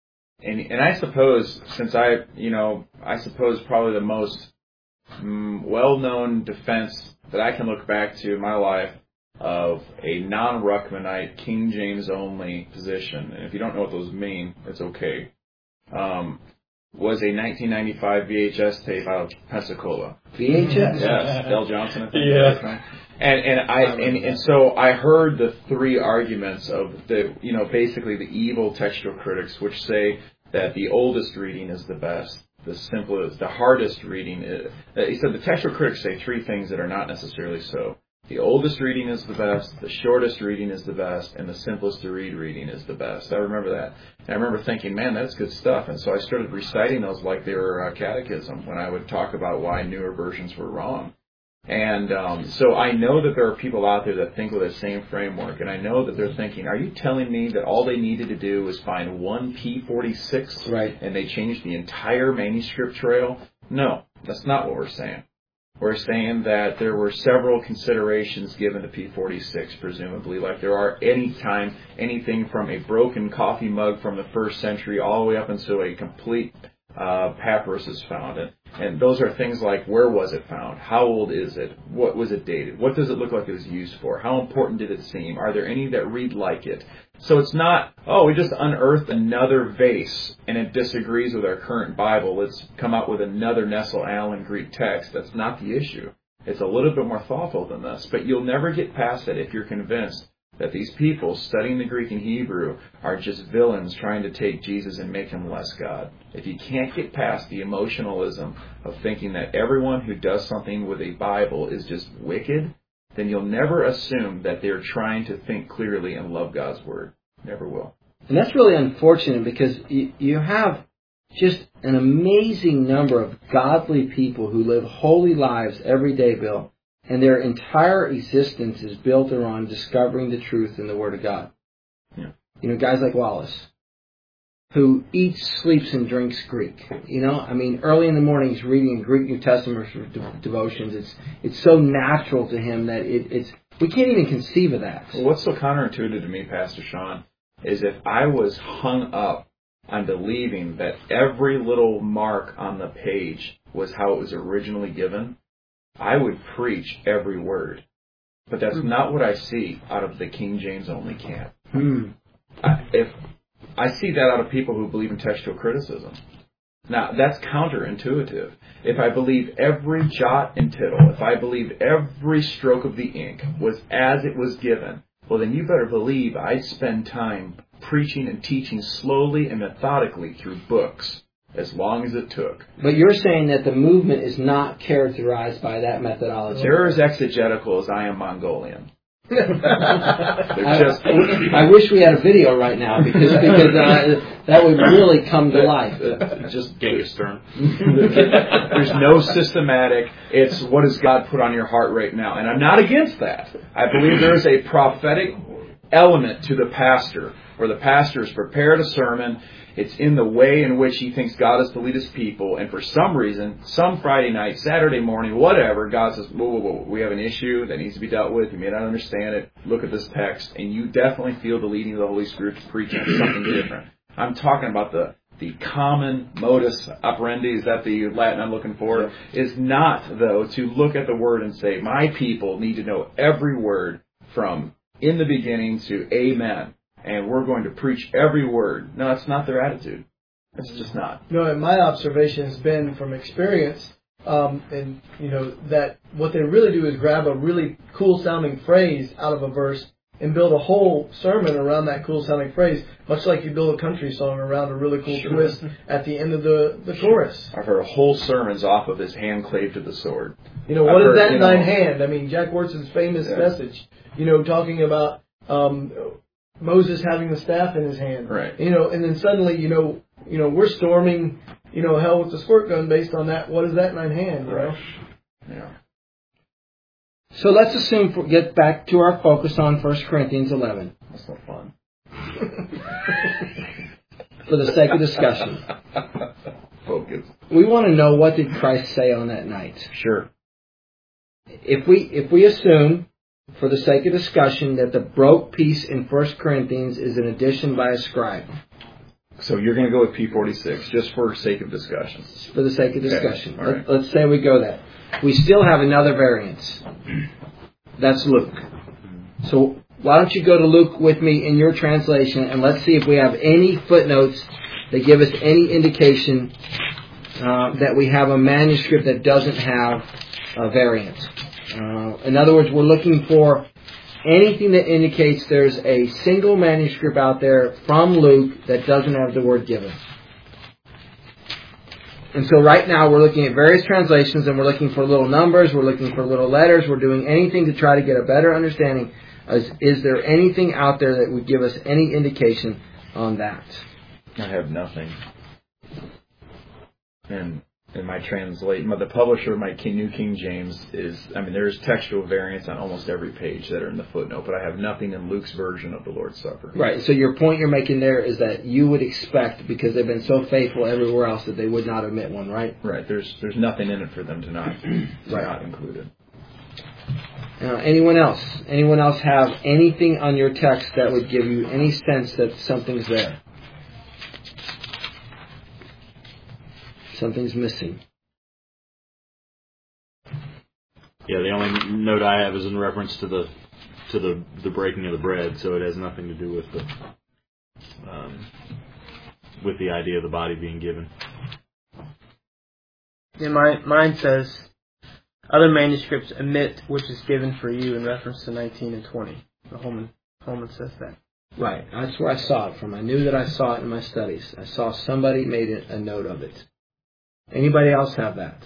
And and I suppose, since I, you know, I suppose probably the most Mm, well-known defense that I can look back to in my life of a non-Ruckmanite, King James only position, and if you don't know what those mean, it's okay, um, was a nineteen ninety-five V H S tape out of Pensacola. V H S? Yes, Del Johnson, I think. Yeah. And and I and, and so I heard the three arguments of the, you know, basically the evil textual critics, which say that the oldest reading is the best, the simplest, the hardest reading is. He said the textual critics say three things that are not necessarily so. The oldest reading is the best, the shortest reading is the best, and the simplest to read reading is the best. I remember that. And I remember thinking, man, that's good stuff. And so I started reciting those like they were uh, catechism when I would talk about why newer versions were wrong. And um, so I know that there are people out there that think with the same framework, and I know that they're thinking, are you telling me that all they needed to do was find one P forty-six right, and they changed the entire manuscript trail? No, that's not what we're saying. We're saying that there were several considerations given to P forty-six, presumably, like there are any time anything from a broken coffee mug from the first century all the way up until a complete uh, papyrus is found. And, and those are things like, where was it found? How old is it? What was it dated? What does it look like it was used for? How important did it seem? Are there any that read like it? So it's not, oh, we just unearthed another vase and it disagrees with our current Bible. Let's come out with another Nestle Allen Greek text. That's not the issue. It's a little bit more thoughtful than this. But you'll never get past it if you're convinced that these people studying the Greek and Hebrew are just villains trying to take Jesus and make him less God. If you can't get past the emotionalism of thinking that everyone who does something with a Bible is just wicked, then you'll never assume that they're trying to think clearly and love God's Word. Never will. And that's really unfortunate because you, you have just an amazing number of godly people who live holy lives every day, Bill, and their entire existence is built around discovering the truth in the Word of God. Yeah. You know, guys like Wallace, who eats, sleeps, and drinks Greek. You know, I mean, early in the morning he's reading Greek New Testament de- devotions. It's it's so natural to him that it, it's we can't even conceive of that. Well, what's so counterintuitive to me, Pastor Sean, is if I was hung up on believing that every little mark on the page was how it was originally given, I would preach every word. But that's not what I see out of the King James only camp. Hmm. I, if I see that out of people who believe in textual criticism. Now, that's counterintuitive. If I believe every jot and tittle, if I believe every stroke of the ink was as it was given, well, then you better believe I'd spend time preaching and teaching slowly and methodically through books, as long as it took. But you're saying that the movement is not characterized by that methodology. They're as exegetical as I am Mongolian. I, just, I wish we had a video right now because because uh, that would really come to life. Just Genghis Stern. There's no systematic. It's what does God put on your heart right now, and I'm not against that. I believe there is a prophetic element to the pastor, where the pastor has prepared a sermon. It's in the way in which he thinks God is to lead his people. And for some reason, some Friday night, Saturday morning, whatever, God says, whoa, whoa, whoa, we have an issue that needs to be dealt with. You may not understand it. Look at this text. And you definitely feel the leading of the Holy Spirit to preach on something different. I'm talking about the, the common modus operandi, is that the Latin I'm looking for, is not, though, to look at the Word and say, my people need to know every word from in the beginning to amen. And we're going to preach every word. No, that's not their attitude. It's just not. No, and my observation has been from experience, um, and you know that what they really do is grab a really cool sounding phrase out of a verse and build a whole sermon around that cool sounding phrase, much like you build a country song around a really cool Sure. twist at the end of the, the chorus. I've heard whole sermons off of his hand clave to the sword. You know, what I've is heard, that you thine know, hand? I mean, Jack Wharton's famous Yeah. message, you know, talking about um, Moses having the staff in his hand. Right. You know, and then suddenly, you know, you know, we're storming, you know, hell with the squirt gun based on that. What is that in thine hand? You Right. know? Yeah. So let's assume, for, get back to our focus on First Corinthians eleven. That's not fun. For the sake of discussion. Focus. We want to know, what did Christ say on that night? Sure. If we if we assume, for the sake of discussion, that the broke piece in First Corinthians is an addition by a scribe. So you're going to go with P forty-six, just for sake of discussion. For the sake of Okay, discussion. all Let, right. let's say we go that. We still have another variance. That's Luke. So why don't you go to Luke with me in your translation, and let's see if we have any footnotes that give us any indication uh, that we have a manuscript that doesn't have a variant. Uh, in other words, we're looking for anything that indicates there's a single manuscript out there from Luke that doesn't have the word given. And so right now we're looking at various translations, and we're looking for little numbers, we're looking for little letters, we're doing anything to try to get a better understanding. Is, is there anything out there that would give us any indication on that? I have nothing. And in my translate, the publisher of my King, New King James is, I mean, there's textual variants on almost every page that are in the footnote, but I have nothing in Luke's version of the Lord's Supper. Right, so your point you're making there is that you would expect, because they've been so faithful everywhere else, that they would not omit one, right? Right, there's there's nothing in it for them to not, to right. not include it. Uh, anyone else? Anyone else have anything on your text that would give you any sense that something's there? Something's missing. Yeah, the only note I have is in reference to the to the, the breaking of the bread, so it has nothing to do with the um, with the idea of the body being given. Yeah, my, mine says, other manuscripts omit which is given for you in reference to nineteen and twenty. The Holman, Holman says that. Right, that's where I saw it from. I knew that I saw it in my studies. I saw somebody made a note of it. Anybody else have that?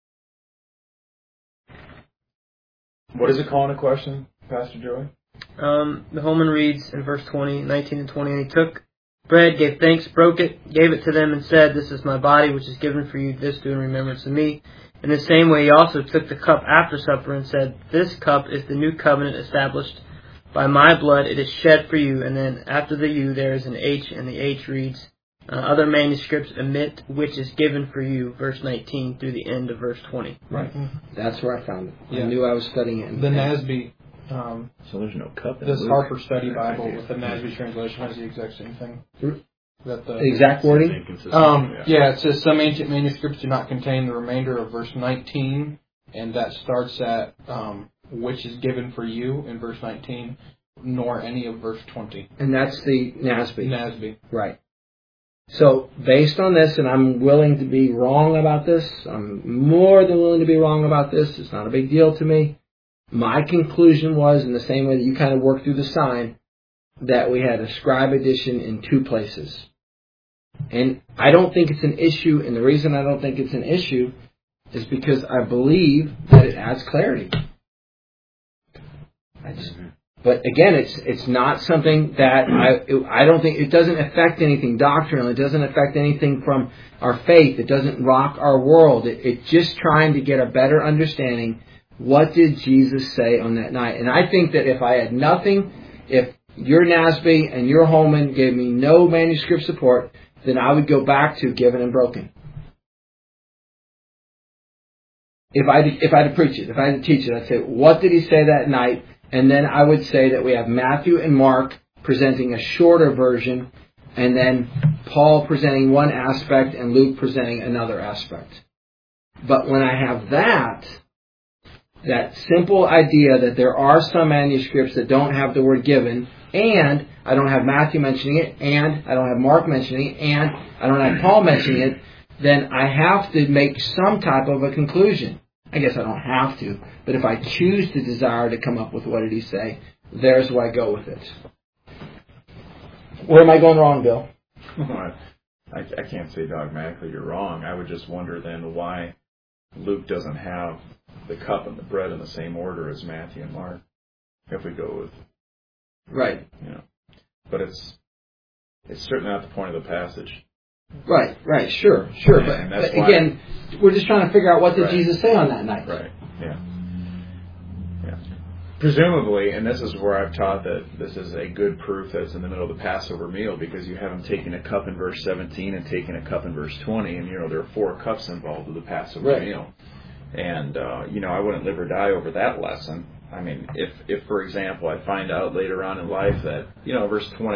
What is it calling a question, Pastor Joey? Um, the Holman reads in verse twenty, nineteen and twenty, and he took bread, gave thanks, broke it, gave it to them, and said, "This is my body, which is given for you. This do in remembrance of me." In the same way, he also took the cup after supper and said, "This cup is the new covenant established by my blood. It is shed for you." And then after the U, there is an H, and the H reads, uh, other manuscripts omit which is given for you, verse nineteen through the end of verse twenty. Right. That's where I found it. Yeah. I knew I was studying it. In The NASB, um, So there's no cup in this Luke. Harper Study Bible with the NASB translation has the exact same thing. That the, the exact wording? Um, yeah, it says some ancient manuscripts do not contain the remainder of verse nineteen, and that starts at um, which is given for you in verse nineteen, nor any of verse twenty. And that's the NASB. NASB. Right. So, based on this, and I'm willing to be wrong about this, I'm more than willing to be wrong about this, it's not a big deal to me. My conclusion was, in the same way that you kind of worked through the sign, that we had a scribe edition in two places. And I don't think it's an issue, and the reason I don't think it's an issue is because I believe that it adds clarity. I just, but again, it's it's not something that I it, I don't think it doesn't affect anything doctrinal. It doesn't affect anything from our faith. It doesn't rock our world. It, it's just trying to get a better understanding. What did Jesus say on that night? And I think that if I had nothing, if your NASB and your Holman gave me no manuscript support, then I would go back to given and broken. If I if I had to preach it, if I had to teach it, I'd say, what did he say that night? And then I would say that we have Matthew and Mark presenting a shorter version, and then Paul presenting one aspect and Luke presenting another aspect. But when I have that, that simple idea that there are some manuscripts that don't have the word given, and I don't have Matthew mentioning it, and I don't have Mark mentioning it, and I don't have Paul mentioning it, then I have to make some type of a conclusion. I guess I don't have to, but if I choose to desire to come up with what did he say, there's where I go with it. Where am I going wrong, Bill? I, I can't say dogmatically you're wrong. I would just wonder then why Luke doesn't have the cup and the bread in the same order as Matthew and Mark, if we go with... Right. You know, but it's it's certainly not the point of the passage. Right, right, sure, sure. And but that's but why, again, we're just trying to figure out what did right. Jesus say on that night. Right, yeah. yeah. Presumably, and this is where I've taught that this is a good proof that it's in the middle of the Passover meal, because you have him taking a cup in verse seventeen and taking a cup in verse twenty, and you know there are four cups involved with the Passover right. meal. And, uh, you know, I wouldn't live or die over that lesson. I mean, if, if, for example, I find out later on in life that, you know, verse twenty,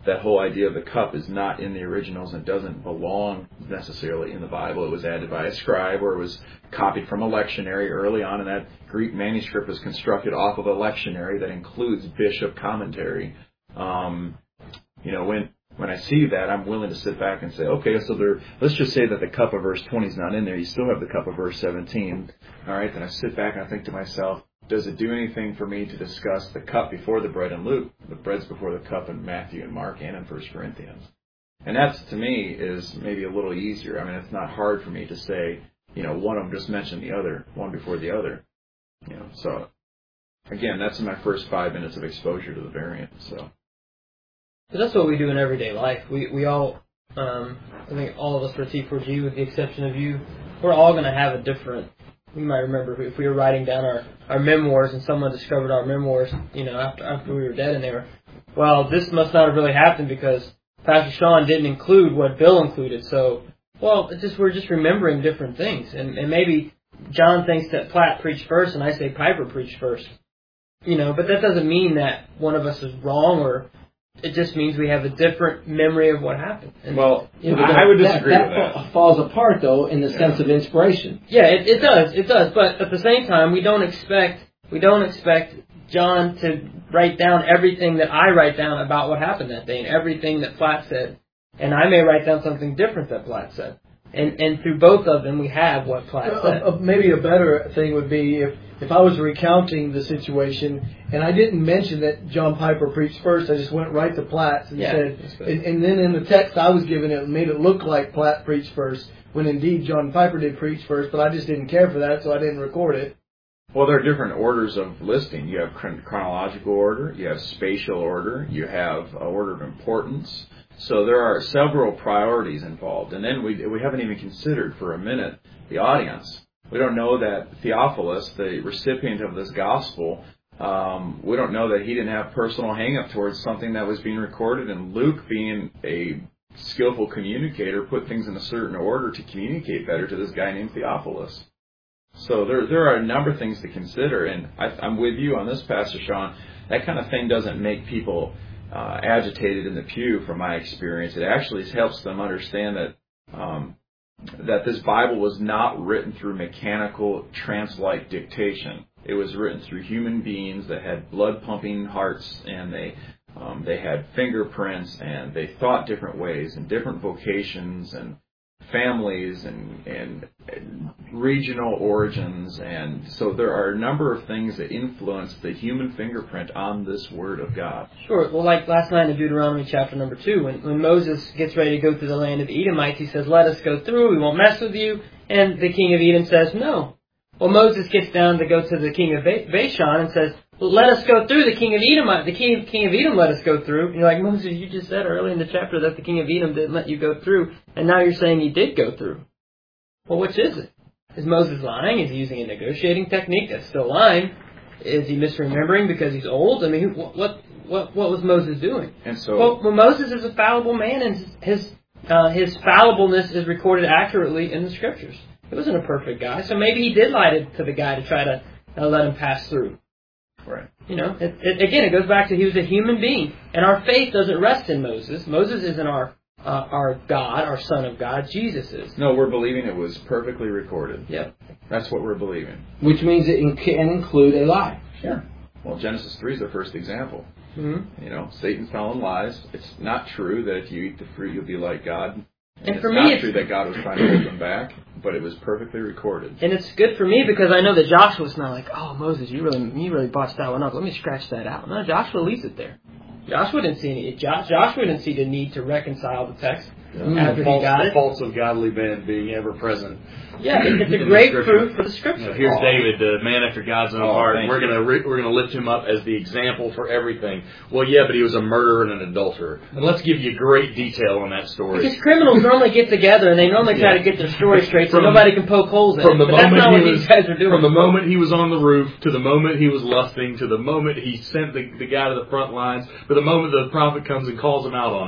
that whole idea of the cup is not in the originals and doesn't belong necessarily in the Bible. It was added by a scribe, or it was copied from a lectionary early on, and that Greek manuscript was constructed off of a lectionary that includes bishop commentary. Um, you know, when when I see that, I'm willing to sit back and say, okay, so there, let's just say that the cup of verse twenty is not in there. You still have the cup of verse seventeen. All right, then I sit back and I think to myself, does it do anything for me to discuss the cup before the bread in Luke, the bread's before the cup in Matthew and Mark and in First Corinthians? And that's, to me, is maybe a little easier. I mean, it's not hard for me to say, you know, one of them just mentioned the other, one before the other. You know, so, again, that's my first five minutes of exposure to the variant, so. But that's what we do in everyday life. We we all, um, I think all of us for T four G, with the exception of you, we're all going to have a different. You might remember if we were writing down our, our memoirs and someone discovered our memoirs, you know, after after we were dead, and they were, well, this must not have really happened because Pastor Sean didn't include what Bill included. So, well, it's just we're just remembering different things, and and maybe John thinks that Platt preached first, and I say Piper preached first, you know, but that doesn't mean that one of us is wrong, or it just means we have a different memory of what happened. And, well, you know, I would disagree that, with that. That falls apart, though, in the yeah. sense of inspiration. Yeah, it, it does, it does. But at the same time, we don't expect we don't expect John to write down everything that I write down about what happened that day and everything that Platt said, and I may write down something different that Platt said. And and through both of them, we have what Platt Uh, said. uh, maybe a better thing would be if, if I was recounting the situation and I didn't mention that John Piper preached first, I just went right to Platt and Yeah, said, that's good. and, and then in the text I was given, it made it look like Platt preached first, when indeed John Piper did preach first, but I just didn't care for that, so I didn't record it. Well, there are different orders of listing. You have chron- chronological order, you have spatial order, you have uh, order of importance. So there are several priorities involved. And then we we haven't even considered for a minute the audience. We don't know that Theophilus, the recipient of this gospel, um, we don't know that he didn't have personal hang-up towards something that was being recorded. And Luke, being a skillful communicator, put things in a certain order to communicate better to this guy named Theophilus. So there there are a number of things to consider. And I, I'm with you on this, Pastor Sean. That kind of thing doesn't make people Uh, agitated in the pew, from my experience. It actually helps them understand that um, that this Bible was not written through mechanical, trance-like dictation. It was written through human beings that had blood-pumping hearts, and they um, they had fingerprints, and they thought different ways, and different vocations, and families, and, and regional origins, and so there are a number of things that influence the human fingerprint on this Word of God. Sure. Well, like last night in Deuteronomy chapter number two, when, when Moses gets ready to go through the land of the Edomites, he says, let us go through, we won't mess with you. And the king of Edom says, no. Well, Moses gets down to go to the king of Bashan and says, let us go through. The king of Edom, the king, king of Edom let us go through. And you're like, Moses, you just said early in the chapter that the king of Edom didn't let you go through, and now you're saying he did go through. Well, which is it? Is Moses lying? Is he using a negotiating technique? That's still lying. Is he misremembering because he's old? I mean, what what what, what was Moses doing? And so, well, well, Moses is a fallible man, and his uh, his fallibleness is recorded accurately in the scriptures. He wasn't a perfect guy, so maybe he did lie to, to the guy to try to uh, let him pass through. right. You know, it, it, again, it goes back to he was a human being, and our faith doesn't rest in Moses. Moses isn't our uh, our God, our Son of God. Jesus is. No, we're believing it was perfectly recorded. Yep. That's what we're believing. Which means it can include a lie. Sure. Well, Genesis three is the first example. Mm-hmm. You know, Satan's telling lies. It's not true that if you eat the fruit, you'll be like God. And, And it's for not me, it's, true that God was trying to hold them back, but it was perfectly recorded. and it's good for me because I know that Joshua's not like, oh, Moses, you really you really botched that one up. Let me scratch that out. No, Joshua leaves it there. Joshua didn't see any. Joshua didn't see the need to reconcile the text Yeah. after the he faults, got the it. faults of godly men being ever present. Yeah, it, it's a in the great scripture. proof for the You scripture. know, here's Oh. David, the man after God's own Oh, heart. thank We're you. gonna re- we're gonna lift him up as the example for everything. Well, yeah, but he was a murderer and an adulterer. And let's give you great detail on that story. Because criminals normally get together and they normally try Yeah. to get their story straight so From- nobody can poke holes in From it. the But that's moment not what he these was, guys are doing. from the moment he was on the roof to the moment he was lusting to the moment he sent the, the guy to the front lines, to the moment the prophet comes and calls him out on it.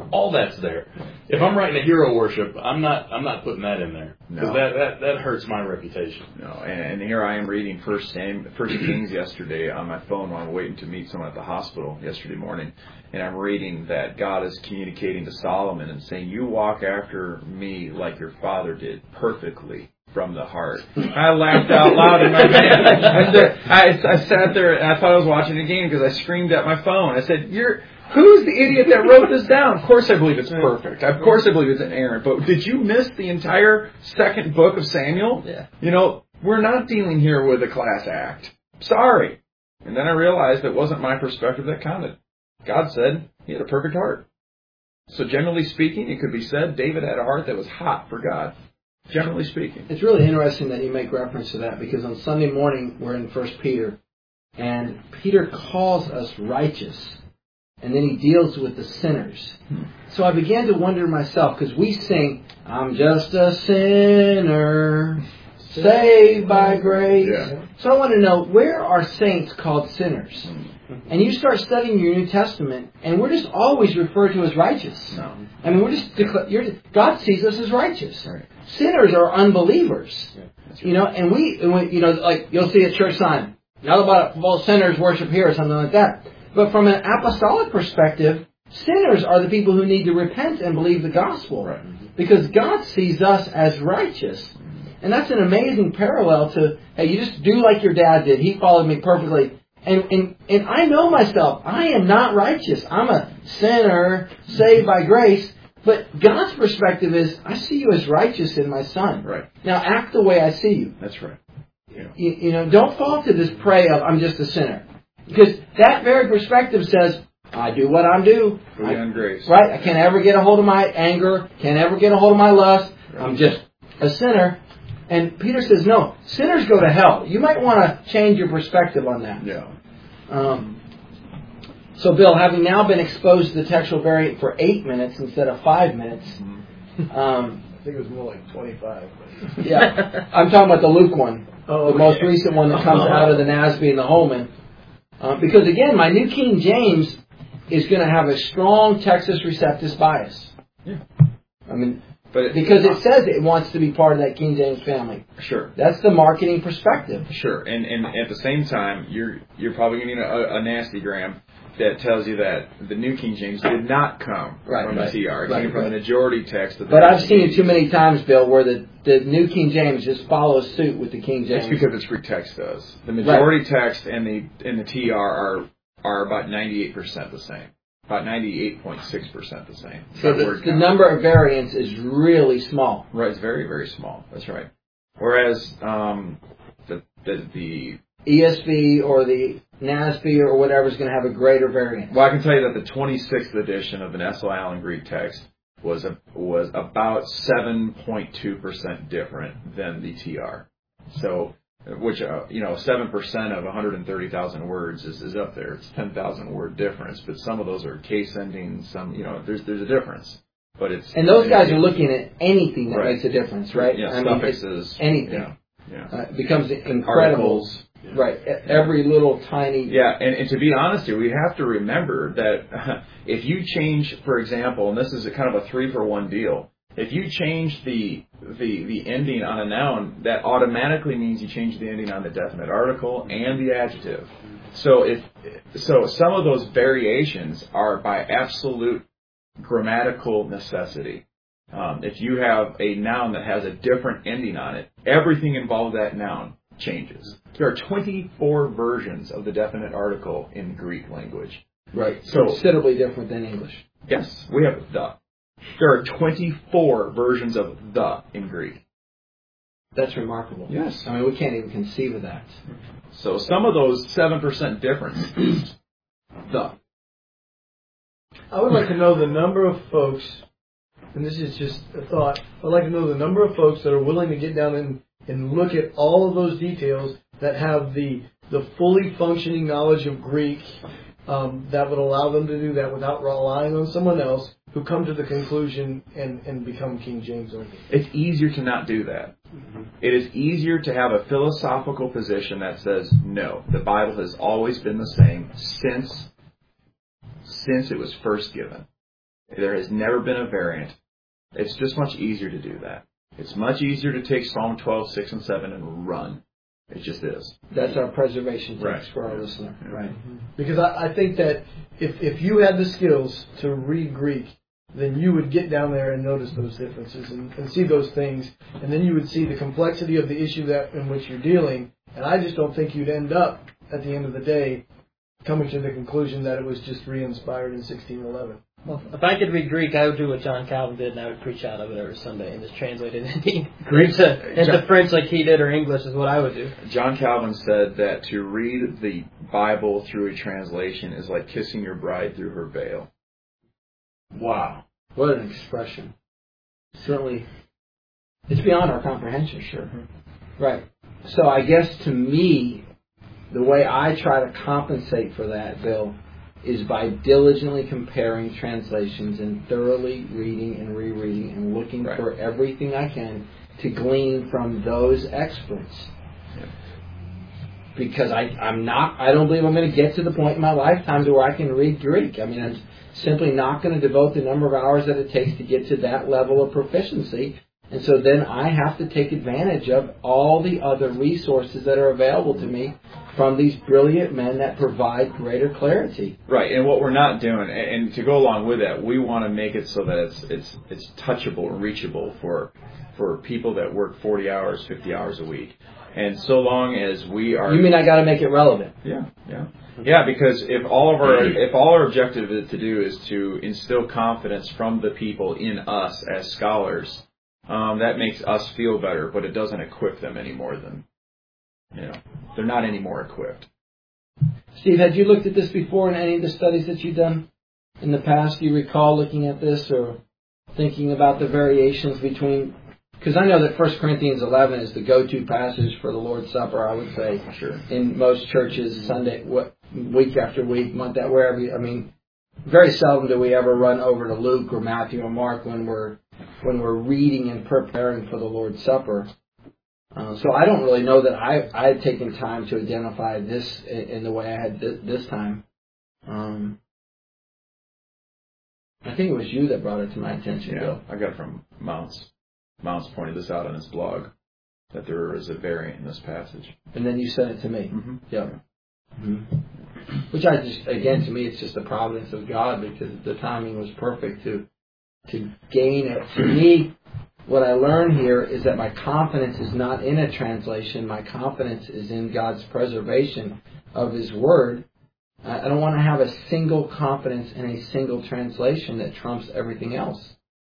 all that's there. If I'm writing a hero worship, I'm not I'm not putting that in there because No. that, that that hurts my reputation. No, and, and here I am reading First Sam, First Kings yesterday on my phone while I'm waiting to meet someone at the hospital yesterday morning, and I'm reading that God is communicating to Solomon and saying, "You walk after me like your father did, perfectly from the heart." I laughed out loud in my bed. I, I sat there and I thought I was watching a game because I screamed at my phone. I said, "You're." Who's the idiot that wrote this down? Of course I believe it's perfect. Of course I believe it's inerrant. But did you miss the entire second book of Samuel? Yeah. You know, we're not dealing here with a class act. Sorry. And then I realized it wasn't my perspective that counted. God said he had a perfect heart. So generally speaking, it could be said David had a heart that was hot for God. Generally speaking. It's really interesting that you make reference to that, because on Sunday morning we're in First Peter, and Peter calls us righteous. And then he deals with the sinners. Hmm. So I began to wonder myself, because we sing, "I'm just a sinner, saved by grace." Yeah. So I want to know, where are saints called sinners? Hmm. And you start studying your New Testament, and we're just always referred to as righteous. No. I mean, we're just, you're, God sees us as righteous. Right. Sinners are unbelievers. Yeah, that's right. You know, and we, you know, like you'll see at church sign, not about well, sinners worship here or something like that. But from an apostolic perspective, sinners are the people who need to repent and believe the gospel. Right. Because God sees us as righteous. And that's an amazing parallel to, hey, you just do like your dad did. He followed me perfectly. And, and, and I know myself. I am not righteous. I'm a sinner saved by grace. But God's perspective is, I see you as righteous in my Son. Right. Now act the way I see you. That's right. Yeah. You, you know, don't fall to this prey of, I'm just a sinner. Because that very perspective says, I do what I'm due. Free on grace. Right? I can't ever get a hold of my anger. Can't ever get a hold of my lust. Right. I'm just a sinner. And Peter says, no, sinners go to hell. You might want to change your perspective on that. Yeah. Um, so, Bill, having now been exposed to the textual variant for eight minutes instead of five minutes, mm-hmm. um, I think it was more like twenty-five. Yeah. I'm talking about the Luke one. Oh, the okay. most recent one that comes out of the Nasby and the Holman. Uh, because, again, my New King James is going to have a strong Textus Receptus bias. Yeah. I mean, but because it says it wants to be part of that King James family. Sure. That's the marketing perspective. Sure. And and at the same time, you're you're probably getting a, a nasty gram that tells you that the New King James did not come right, from right, the T R. It right, came from right. the majority text of the But I've seen it too many times, Bill, where the, the New King James just follows suit with the King James. That's because it's Greek text does. The majority right. text and the and the T R are are about ninety-eight percent the same. About ninety-eight point six percent the same. So the, the number of variants is really small. Right, it's very, very small. That's right. Whereas um, the, the the E S V or the Nasby or whatever is going to have a greater variant. Well, I can tell you that the twenty-sixth edition of the Nestle Island Greek text was a, was about seven point two percent different than the T R. So, which, uh, you know, seven percent of one hundred thirty thousand words is, is up there. It's ten thousand word difference, but some of those are case endings, some, you know, there's there's a difference. But it's And those guys it, are looking at anything that right. makes a difference, right? Yeah, I suffixes. Mean, anything. Yeah, yeah. Uh, it becomes incredible. Articles. Yeah. Right. Every little tiny... Yeah, and, and to be honest here, we have to remember that uh, if you change, for example, and this is a kind of a three-for-one deal, if you change the, the the ending on a noun, that automatically means you change the ending on the definite article and the adjective. So if so, some of those variations are by absolute grammatical necessity. Um, if you have a noun that has a different ending on it, everything involved with that noun changes. There are twenty-four versions of the definite article in Greek language. Right. So considerably different than English. Yes, we have the. There are twenty-four versions of the in Greek. That's remarkable. Yes. I mean, we can't even conceive of that. So some of those seven percent difference is the. I would like to know the number of folks, and this is just a thought, I'd like to know the number of folks that are willing to get down and, and look at all of those details that have the the fully functioning knowledge of Greek um, that would allow them to do that without relying on someone else, who come to the conclusion and, and become King James only. It's easier to not do that. Mm-hmm. It is easier to have a philosophical position that says, no, the Bible has always been the same since since it was first given. There has never been a variant. It's just much easier to do that. It's much easier to take Psalm twelve, six, and seven and run. It just is. That's our preservation text Right. for our listener. Yeah. Right. Because I, I think that if if you had the skills to read Greek, then you would get down there and notice those differences and, and see those things, and then you would see the complexity of the issue that in which you're dealing. And I just don't think you'd end up at the end of the day coming to the conclusion that it was just re-inspired in sixteen eleven. Well, if I could read Greek, I would do what John Calvin did, and I would preach out of it every Sunday and just translate it into, into, into French like he did, or English is what I would do. John Calvin said that to read the Bible through a translation is like kissing your bride through her veil. Wow. What an expression. Certainly, it's beyond our comprehension, sure. Mm-hmm. Right. So I guess to me, the way I try to compensate for that, Bill, is by diligently comparing translations and thoroughly reading and rereading and looking right. for everything I can to glean from those experts. Yeah. Because I, I'm not, I don't believe I'm going to get to the point in my lifetime to where I can read Greek. I mean, I'm simply not going to devote the number of hours that it takes to get to that level of proficiency. And so then I have to take advantage of all the other resources that are available to me from these brilliant men that provide greater clarity. Right, and what we're not doing, and to go along with that, we want to make it so that it's it's it's touchable and reachable for for people that work forty hours, fifty hours a week. And so long as we are, you mean I got to make it relevant? Yeah, yeah, yeah. Because if all of our if all our objective is to do is to instill confidence from the people in us as scholars, um, that makes us feel better, but it doesn't equip them any more than. You know, they're not any more equipped. Steve, had you looked at this before in any of the studies that you've done in the past? Do you recall looking at this or thinking about the variations between... Because I know that First Corinthians eleven is the go-to passage for the Lord's Supper, I would say, sure. in most churches, Sunday, what, week after week, month that wherever. You, I mean, very seldom do we ever run over to Luke or Matthew or Mark when we're when we're reading and preparing for the Lord's Supper. Uh, so I don't really know that I I had taken time to identify this in, in the way I had th- this time. Um, I think it was you that brought it to my attention, Yeah, Bill. I got it from Mounts. Mounts pointed this out on his blog, that there is a variant in this passage. And then you sent it to me. Mm-hmm. Yeah. Mm-hmm. Which I just, again, to me, it's just the providence of God because the timing was perfect to to gain it. To me, what I learn here is that my confidence is not in a translation. My confidence is in God's preservation of His Word. I don't want to have a single confidence in a single translation that trumps everything else.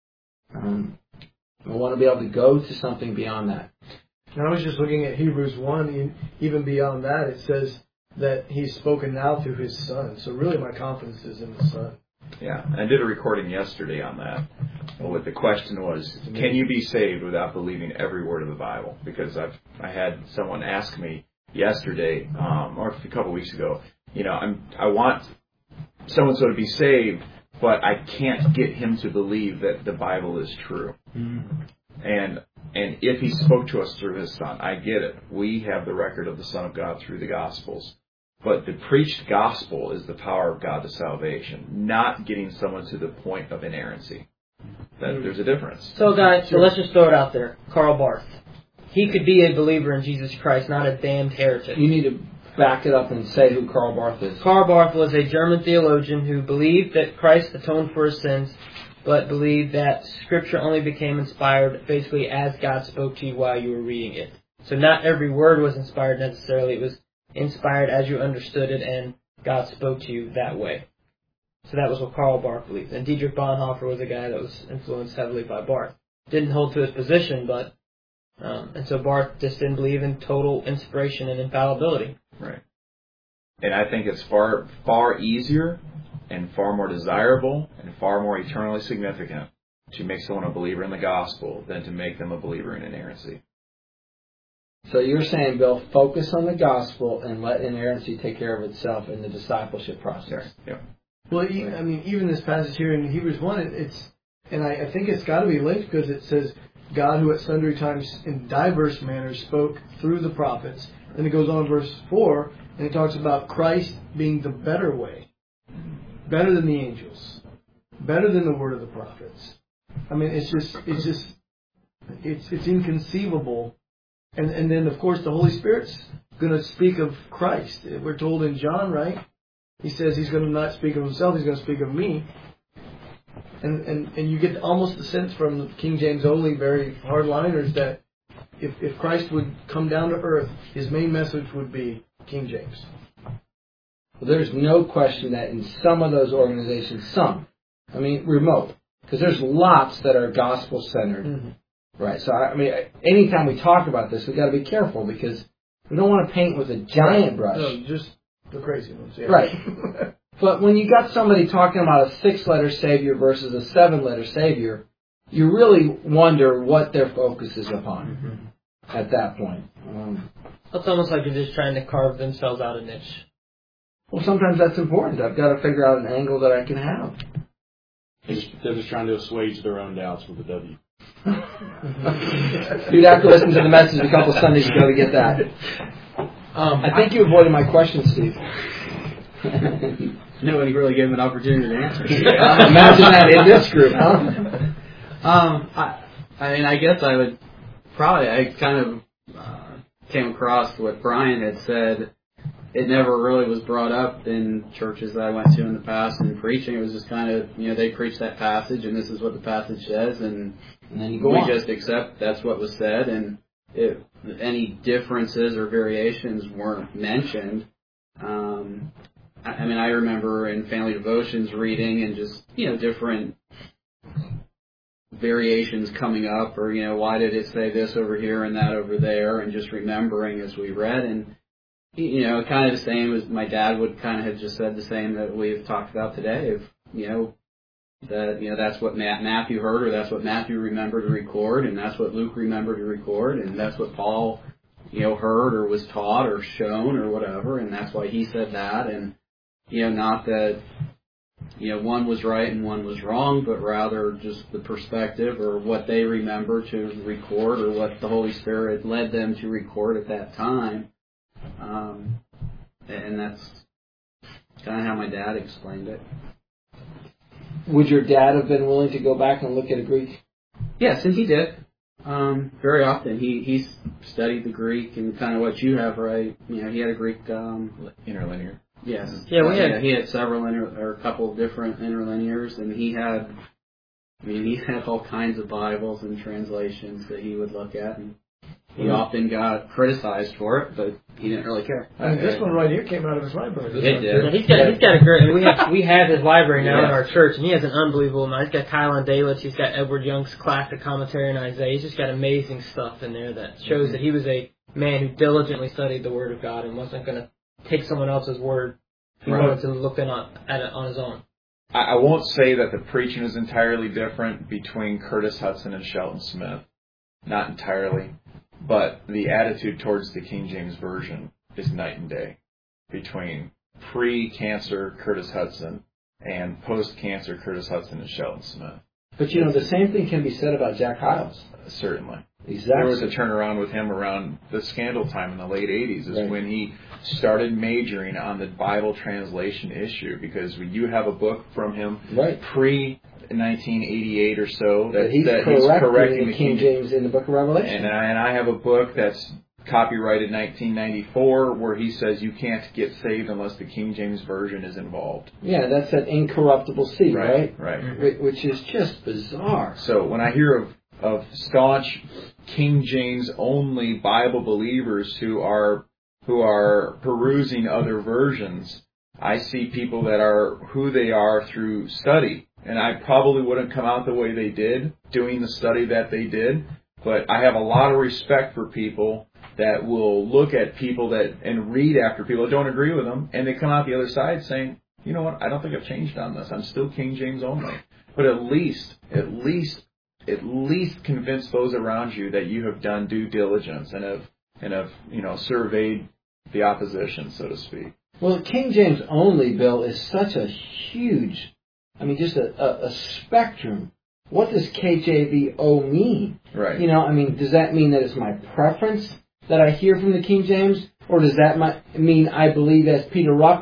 Um, I want to be able to go to something beyond that. And I was just looking at Hebrews one, even beyond that, it says that He's spoken now through His Son. So really my confidence is in the Son. Yeah, I did a recording yesterday on that. Well, what the question was, can you be saved without believing every word of the Bible? Because I've I had someone ask me yesterday, um, or a couple weeks ago, you know, I'm I want so-and-so to be saved, but I can't get him to believe that the Bible is true. Mm-hmm. And and if He spoke to us through His Son, I get it. We have the record of the Son of God through the Gospels. But the preached gospel is the power of God to salvation, not getting someone to the point of inerrancy. That there's a difference. So, guys, so let's just throw it out there. Karl Barth. He could be a believer in Jesus Christ, not a damned heretic. You need to back it up and say who Karl Barth is. Karl Barth was a German theologian who believed that Christ atoned for his sins, but believed that Scripture only became inspired basically as God spoke to you while you were reading it. So not every word was inspired necessarily. It was inspired as you understood it, and God spoke to you that way. So that was what Karl Barth believed. And Dietrich Bonhoeffer was a guy that was influenced heavily by Barth. Didn't hold to his position, but um, and so Barth just didn't believe in total inspiration and infallibility. Right. And I think it's far far easier and far more desirable and far more eternally significant to make someone a believer in the gospel than to make them a believer in inerrancy. So you're saying, Bill, focus on the gospel and let inerrancy take care of itself in the discipleship process. Yeah. Well, I mean, even this passage here in Hebrews one, it's, and I, I think it's got to be linked because it says, God who at sundry times in diverse manners spoke through the prophets. Then it goes on in verse four, and it talks about Christ being the better way, better than the angels. better than the word of the prophets. I mean, it's just, it's just, it's it's inconceivable. And and then of course the Holy Spirit's going to speak of Christ. We're told in John, right? He says he's going to not speak of himself; he's going to speak of me. And and and you get almost the sense from King James only, very hardliners, that if if Christ would come down to earth, his main message would be King James. Well, there's no question that in some of those organizations, some, I mean, remote, because there's lots that are gospel-centered, mm-hmm. right? So, I mean, anytime we talk about this, we've got to be careful, because we don't want to paint with a giant brush. No, just the crazy ones. Yeah. Right. But when you got somebody talking about a six-letter Savior versus a seven-letter Savior, you really wonder what their focus is upon mm-hmm. at that point. Um, it's almost like they're just trying to carve themselves out a niche. Well, sometimes that's important. I've got to figure out an angle that I can have. They're just, they're just trying to assuage their own doubts with a W. You'd have to listen to the message a couple Sundays ago to get that. Um, I think you avoided my question, Steve. Nobody really gave him an opportunity to answer. Imagine that in this group, huh? Um, I, I mean, I guess I would probably, I kind of uh, came across what Brian had said. It never really was brought up in churches that I went to in the past in preaching. It was just kind of, you know, they preach that passage and this is what the passage says, and, and then you go we on. just accept that's what was said, and if any differences or variations weren't mentioned. Um, I, I mean, I remember in family devotions reading and just, you know, different variations coming up, or, you know, why did it say this over here and that over there, and just remembering as we read. And you know, kind of the same as my dad would kind of have just said the same that we've talked about today. If, you know, that, you know, that's what Matt, Matthew heard, or that's what Matthew remembered to record, and that's what Luke remembered to record, and that's what Paul, you know, heard or was taught or shown or whatever, and that's why he said that. And, you know, not that, you know, one was right and one was wrong, but rather just the perspective or what they remember to record, or what the Holy Spirit led them to record at that time. Um, and that's kind of how my dad explained it. Would your dad have been willing to go back and look at a Greek? Yes, and he did. Um, very often. He he studied the Greek and kind of what you have, right? You know, he had a Greek um, interlinear. Yes. Yeah, we had yeah, he had several inter, or a couple of different interlinears, and he had. I mean, he had all kinds of Bibles and translations that he would look at, and he mm-hmm. often got criticized for it, but he didn't really care. I mean, this one right here came out of his library. It did. Yeah, he's got he's got a great. We have we have his library now yeah. in our church, and he has an unbelievable amount. He's got Kyle Dalich, he's got Edward Young's classic commentary on Isaiah. He's just got amazing stuff in there that shows mm-hmm. that he was a man who diligently studied the Word of God and wasn't going to take someone else's word. He right. wanted to look in on, at it on his own. I, I won't say that the preaching is entirely different between Curtis Hudson and Shelton Smith. Not entirely. But the attitude towards the King James Version is night and day between pre-cancer Curtis Hudson and post-cancer Curtis Hudson and Shelton Smith. But, you know, the same thing can be said about Jack Hyles. Uh, certainly. Exactly. There was a turnaround with him around the scandal time in the late eighties is right. when he started majoring on the Bible translation issue, because you have a book from him right. pre nineteen eighty-eight or so that, he's, that correct he's correcting the the King James in the Book of Revelation. And I, and I have a book that's copyrighted nineteen ninety-four where he says you can't get saved unless the King James Version is involved. Yeah, that's that incorruptible seed, right? Right, right. Which is just bizarre. So when I hear of, of staunch King James only Bible believers who are who are perusing other versions, I see people that are who they are through study. And I probably wouldn't come out the way they did doing the study that they did. But I have a lot of respect for people that will look at people that and read after people that don't agree with them, and they come out the other side saying, you know what, I don't think I've changed on this. I'm still King James only. But at least, at least, at least convince those around you that you have done due diligence and have and have you know surveyed the opposition, so to speak. Well, King James only, Bill, is such a huge, I mean, just a, a, a spectrum. What does K J V O mean? Right. You know, I mean, does that mean that it's my preference that I hear from the King James? Or does that my, mean I believe, as Peter Ruckman,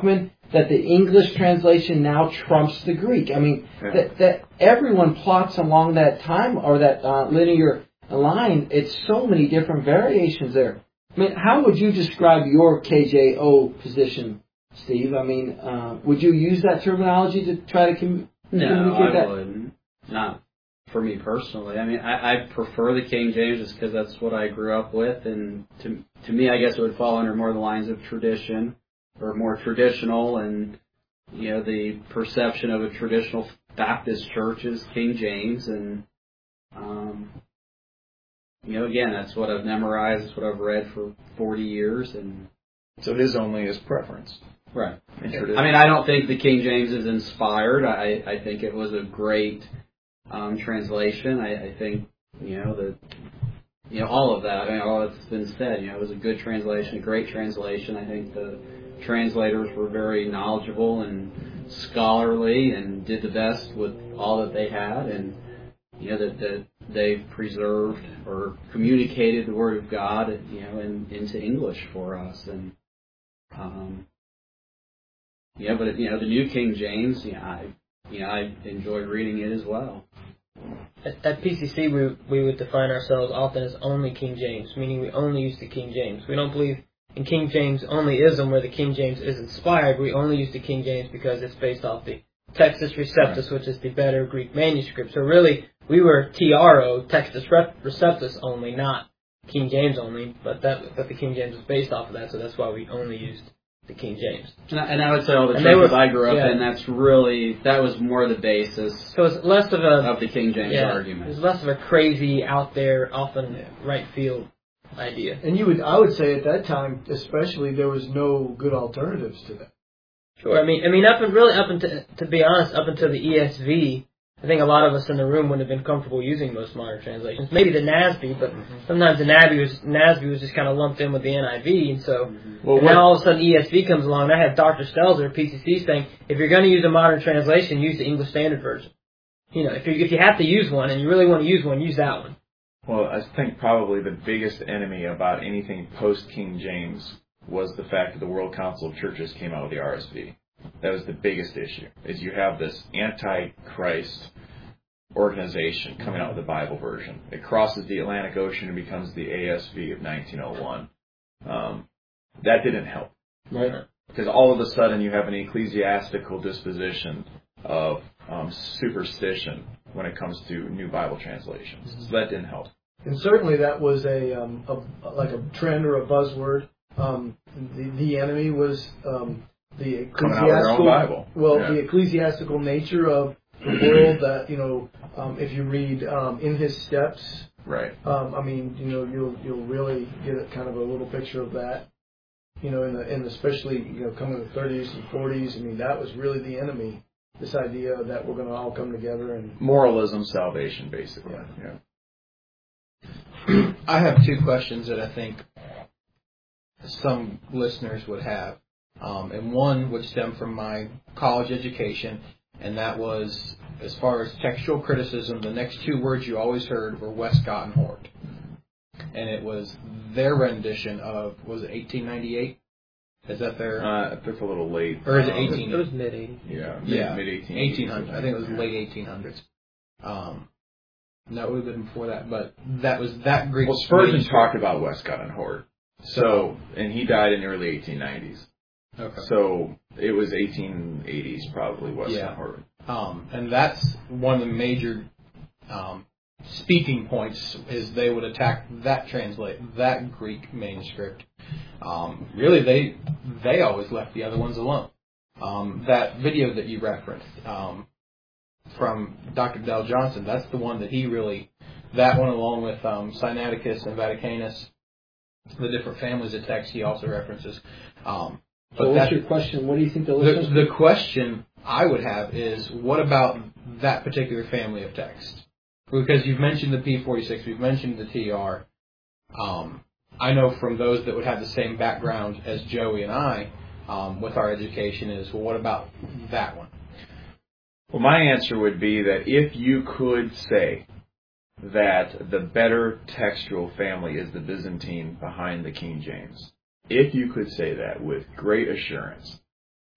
that the English translation now trumps the Greek. I mean, Yeah. that, that everyone plots along that time or that uh, linear line. It's so many different variations there. I mean, how would you describe your K J O position, Steve? I mean, uh, would you use that terminology to try to com- No, communicate I that? wouldn't. Not for me personally. I mean, I, I prefer the King James just because that's what I grew up with, and to to me, I guess it would fall under more the lines of tradition, or more traditional, and you know, the perception of a traditional Baptist church is King James, and um, you know, again, that's what I've memorized, that's what I've read for forty years, and So his only is preference. right. And tradition. I mean, I don't think the King James is inspired. I I think it was a great um, translation. I, I think you know the you know all of that. I mean, all that's been said. You know, it was a good translation, a great translation. I think the translators were very knowledgeable and scholarly and did the best with all that they had, and you know that, that they've preserved or communicated the Word of God, you know, in, into English for us. And um, yeah, but you know the New King James, yeah, I you know I enjoyed reading it as well. At, at P C C, we we would define ourselves often as only King James, meaning we only use the King James. We don't believe in King James onlyism, where the King James is inspired. We only use the King James because it's based off the Textus Receptus, which is the better Greek manuscript. So really, we were T R O, Textus Receptus only, not King James only. But that but the King James is based off of that, so that's why we only used the King James. And I, and I would say all the And they churches were- I grew up yeah. in, that's really that was more the basis So it's less of a of the King James yeah, argument. it's less of a crazy out there, often right field idea. And you would, I would say at that time, especially, there was no good alternatives to that. Sure. I mean, I mean, up and really up until, to be honest, up until the E S V, I think a lot of us in the room wouldn't have been comfortable using most modern translations. Maybe the N A S B, but sometimes the N A S B was N A S B was just kind of lumped in with the N I V, and so Well, and what- now all of a sudden E S V comes along. And I had Doctor Stelzer at P C C saying, if you're going to use a modern translation, use the English Standard Version. You know, if you if you have to use one and you really want to use one, use that one. Well, I think probably the biggest enemy about anything post-King James was the fact that the World Council of Churches came out with the R S V. That was the biggest issue, is you have this anti-Christ organization coming out with the Bible version. It crosses the Atlantic Ocean and becomes the A S V of nineteen oh one. Um, that didn't help. Right. Because all of a sudden you have an ecclesiastical disposition of um, superstition when it comes to new Bible translations. So that didn't help. And certainly that was a, um, a like a trend or a buzzword. Um, the, the enemy was um, the Coming out with their own ecclesiastical, Bible. well, Yeah. the ecclesiastical nature of the world. That you know, um, if you read um, In His Steps, Right. um, I mean, you know, you'll you'll really get a, kind of a little picture of that. You know, in the in especially you know coming in the thirties and forties. I mean, that was really the enemy. This idea that we're going to all come together and Moralism, salvation, basically. Yeah. Yeah. I have two questions that I think some listeners would have. Um, and one would stem from my college education, and that was, as far as textual criticism, the next two words you always heard were Westcott and Hort. And it was their rendition of, was it eighteen ninety-eight? Is that their... Uh, it's a little late. Or is it Um, eighteen? It was mid eighties. Yeah, mid, Yeah, mid eighteen eighteen hundreds. I think it was late eighteen hundreds. Um, no, it would have been before that, but that was that Greek. Well, Spurgeon manuscript. talked about Westcott and Hort. So, and he died in the early eighteen nineties. Okay. So it was eighteen eighties probably, Westcott Yeah. and Hort. Um, and that's one of the major um, speaking points is they would attack that translate that Greek manuscript. Um, really, they they always left the other ones alone. Um, that video that you referenced um, from Doctor Dell Johnson, that's the one that he really, that one along with um, Sinaiticus and Vaticanus, the different families of text he also references. Um, So but what's that, your question? What do you think the the, listeners... the question I would have is, what about that particular family of text? Because you've mentioned the P forty-six, we've mentioned the T R. Um, I know from those that would have the same background as Joey and I um, with our education is, well, what about that one? Well, my answer would be that if you could say that the better textual family is the Byzantine behind the King James, if you could say that with great assurance,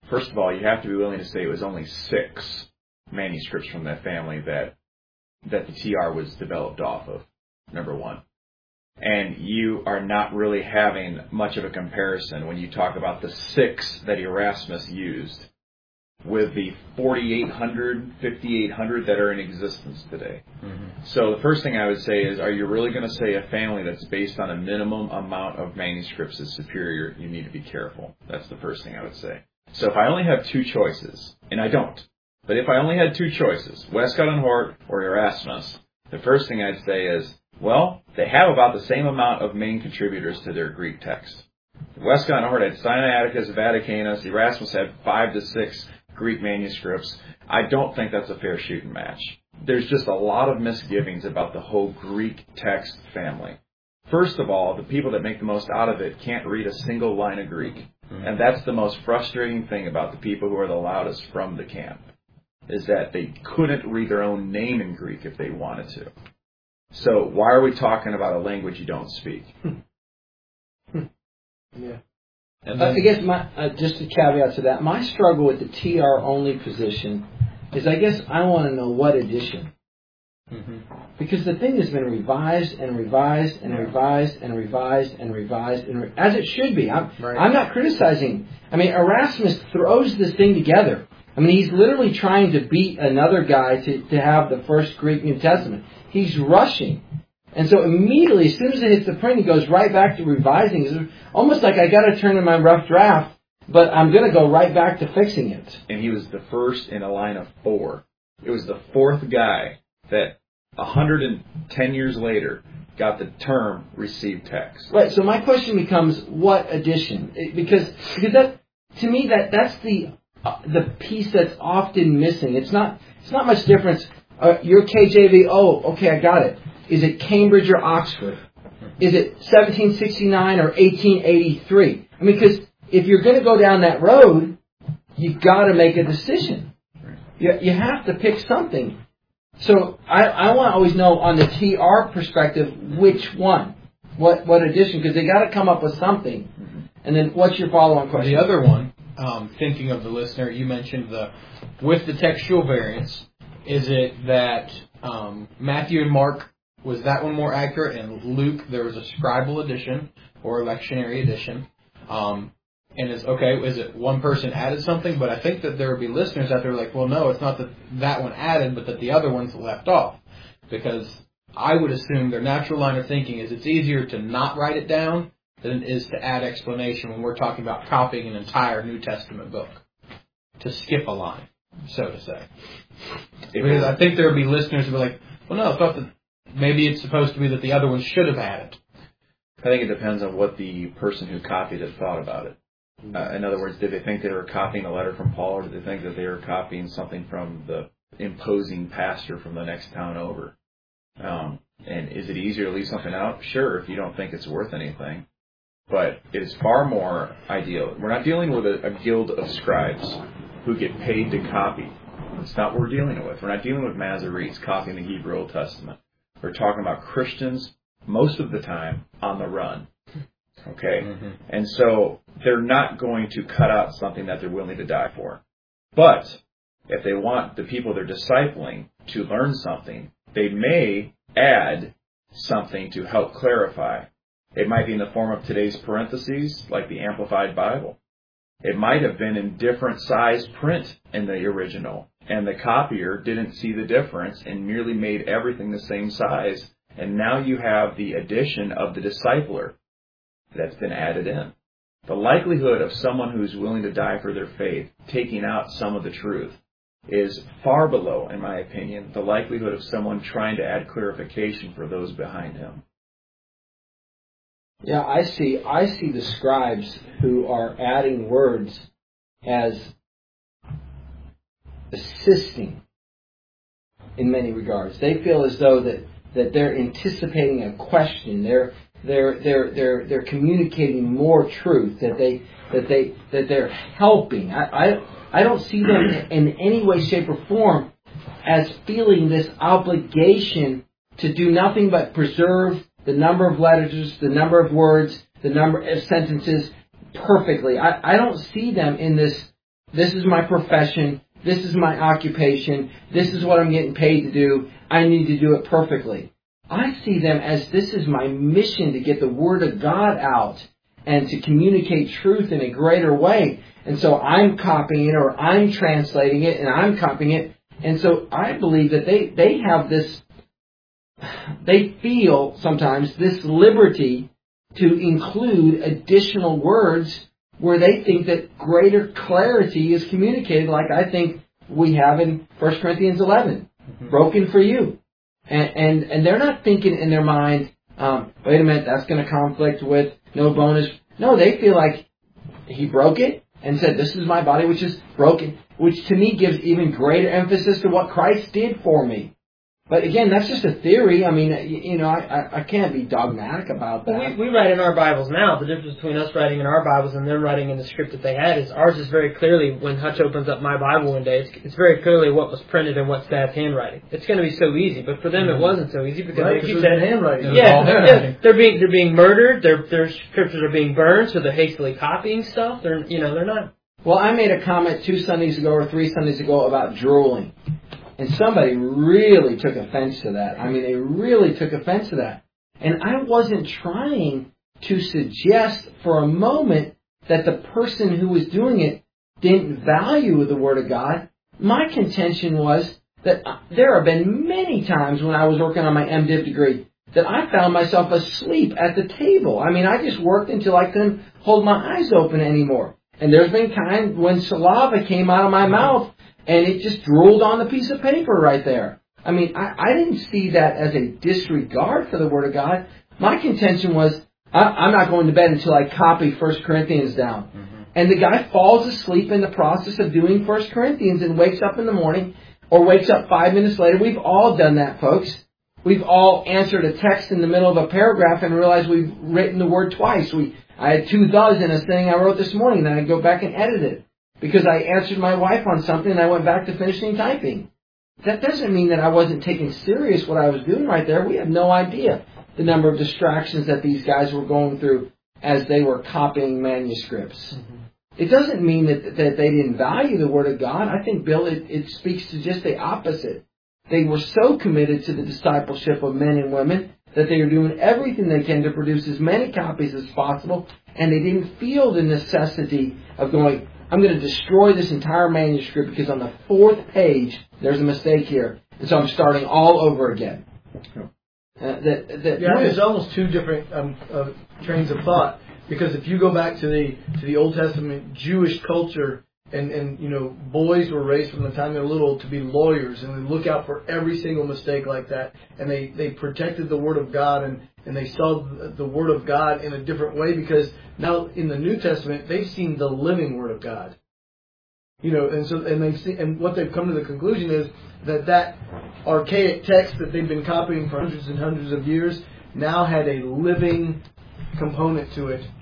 first of all, you have to be willing to say it was only six manuscripts from that family that that the T R was developed off of, number one. And you are not really having much of a comparison when you talk about the six that Erasmus used with the forty-eight hundred, fifty-eight hundred that are in existence today. Mm-hmm. So the first thing I would say is, are you really going to say a family that's based on a minimum amount of manuscripts is superior? You need to be careful. That's the first thing I would say. So if I only have two choices, and I don't, but if I only had two choices, Westcott and Hort or Erasmus, the first thing I'd say is, well, they have about the same amount of main contributors to their Greek text. Westcott and Hort had Sinaiticus, Vaticanus. Erasmus had five to six Greek manuscripts. I don't think that's a fair shooting match. There's just a lot of misgivings about the whole Greek text family. First of all, the people that make the most out of it can't read a single line of Greek. Mm-hmm. And that's the most frustrating thing about the people who are the loudest from the camp, is that they couldn't read their own name in Greek if they wanted to. So why are we talking about a language you don't speak? Yeah. And then, I guess my uh, just a caveat to that, my struggle with the T R only position is, I guess I want to know what edition. Mm-hmm. Because the thing has been revised and revised and revised and revised and revised, and re- as it should be. I'm, right. I'm not criticizing. I mean, Erasmus throws this thing together. I mean, he's literally trying to beat another guy to, to have the first Greek New Testament. He's rushing. And so immediately, as soon as it hits the print, he goes right back to revising. It's almost like I got to turn in my rough draft, but I'm going to go right back to fixing it. And he was the first in a line of four. It was the fourth guy that one hundred ten years later got the term received text. Right. So my question becomes, what edition? It, because because that to me that that's the uh, the piece that's often missing. It's not it's not much difference. Uh, your K J V. Oh, okay, I got it. Is it Cambridge or Oxford? Is it seventeen sixty-nine or eighteen eighty-three? I mean, because if you're going to go down that road, you got to make a decision. You you have to pick something. So I, I want to always know on the T R perspective which one, what what edition, because they got to come up with something. And then what's your follow-on question? The other one, um, thinking of the listener, you mentioned the with the textual variants. Is it that um, Matthew and Mark, was that one more accurate, and Luke there was a scribal edition or lectionary edition? Um, And it's okay, is it one person added something? But I think that there would be listeners out there like, well, no, it's not that that one added, but that the other one's left off. Because I would assume their natural line of thinking is it's easier to not write it down than it is to add explanation when we're talking about copying an entire New Testament book. To skip a line, so to say. Because I think there would be listeners who would be like, well, no, I thought that maybe it's supposed to be that the other one should have added. I think it depends on what the person who copied it thought about it. Uh, in other words, did they think they were copying a letter from Paul, or did they think that they were copying something from the imposing pastor from the next town over? Um, and is it easier to leave something out? Sure, if you don't think it's worth anything. But it is far more ideal. We're not dealing with a, a guild of scribes who get paid to copy. That's not what we're dealing with. We're not dealing with Masoretes copying the Hebrew Old Testament. We're talking about Christians, most of the time, on the run. Okay? Mm-hmm. And so they're not going to cut out something that they're willing to die for. But if they want the people they're discipling to learn something, they may add something to help clarify. It might be in the form of today's parentheses, like the Amplified Bible. It might have been in different size print in the original, and the copier didn't see the difference and merely made everything the same size. And now you have the addition of the discipler that's been added in. The likelihood of someone who's willing to die for their faith taking out some of the truth is far below, in my opinion, the likelihood of someone trying to add clarification for those behind him. Yeah, I see. I see the scribes who are adding words as assisting in many regards. They feel as though that, that they're anticipating a question. They're they're they're they're they're communicating more truth. That they that they that they're helping. I I, I don't see them in any way, shape, or form as feeling this obligation to do nothing but preserve the number of letters, the number of words, the number of sentences perfectly. I, I don't see them in this this is my profession, this is my occupation, this is what I'm getting paid to do, I need to do it perfectly. I see them as this is my mission to get the Word of God out and to communicate truth in a greater way. And so I'm copying it, or I'm translating it, and I'm copying it. And so I believe that they, they have this, they feel sometimes this liberty to include additional words where they think that greater clarity is communicated, like I think we have in First Corinthians eleven, mm-hmm. broken for you. And, and and they're not thinking in their mind, um, wait a minute, that's going to conflict with no bonus. No, they feel like he broke it and said, this is my body which is broken, which to me gives even greater emphasis to what Christ did for me. But again, that's just a theory. I mean, you know, I, I can't be dogmatic about that. Well, we, we write in our Bibles now. The difference between us writing in our Bibles and them writing in the script that they had is ours is very clearly, when Hutch opens up my Bible one day, it's, it's very clearly what was printed and what's Dad's handwriting. It's going to be so easy, but for them it wasn't so easy because right, they keep that handwriting. Yeah, yeah, they're being they're being murdered. Their their scriptures are being burned, so they're hastily copying stuff. They're you know they're not. Well, I made a comment two Sundays ago or three Sundays ago about drooling. And somebody really took offense to that. I mean, they really took offense to that. And I wasn't trying to suggest for a moment that the person who was doing it didn't value the Word of God. My contention was that there have been many times when I was working on my MDiv degree that I found myself asleep at the table. I mean, I just worked until I couldn't hold my eyes open anymore. And there's been times when saliva came out of my mouth and it just drooled on the piece of paper right there. I mean, I, I didn't see that as a disregard for the Word of God. My contention was, I, I'm not going to bed until I copy First Corinthians down. Mm-hmm. And the guy falls asleep in the process of doing First Corinthians and wakes up in the morning or wakes up five minutes later. We've all done that, folks. We've all answered a text in the middle of a paragraph and realized we've written the word twice. We I had two does in a thing I wrote this morning, then I go back and edit it. Because I answered my wife on something and I went back to finishing typing. That doesn't mean that I wasn't taking serious what I was doing right there. We have no idea the number of distractions that these guys were going through as they were copying manuscripts. Mm-hmm. It doesn't mean that, that they didn't value the Word of God. I think, Bill, it, it speaks to just the opposite. They were so committed to the discipleship of men and women that they were doing everything they can to produce as many copies as possible, and they didn't feel the necessity of going, I'm going to destroy this entire manuscript because on the fourth page, there's a mistake here. And so I'm starting all over again. Uh, that, that, yeah, no. There's almost two different um, uh, trains of thought. Because if you go back to the to the Old Testament Jewish culture, and, and you know, boys were raised from the time they're little to be lawyers, and they look out for every single mistake like that. And they, they protected the Word of God, and, and they saw the Word of God in a different way, because now in the New Testament they've seen the living Word of God. You know, and so and they've seen, and what they've come to the conclusion is that that archaic text that they've been copying for hundreds and hundreds of years now had a living component to it.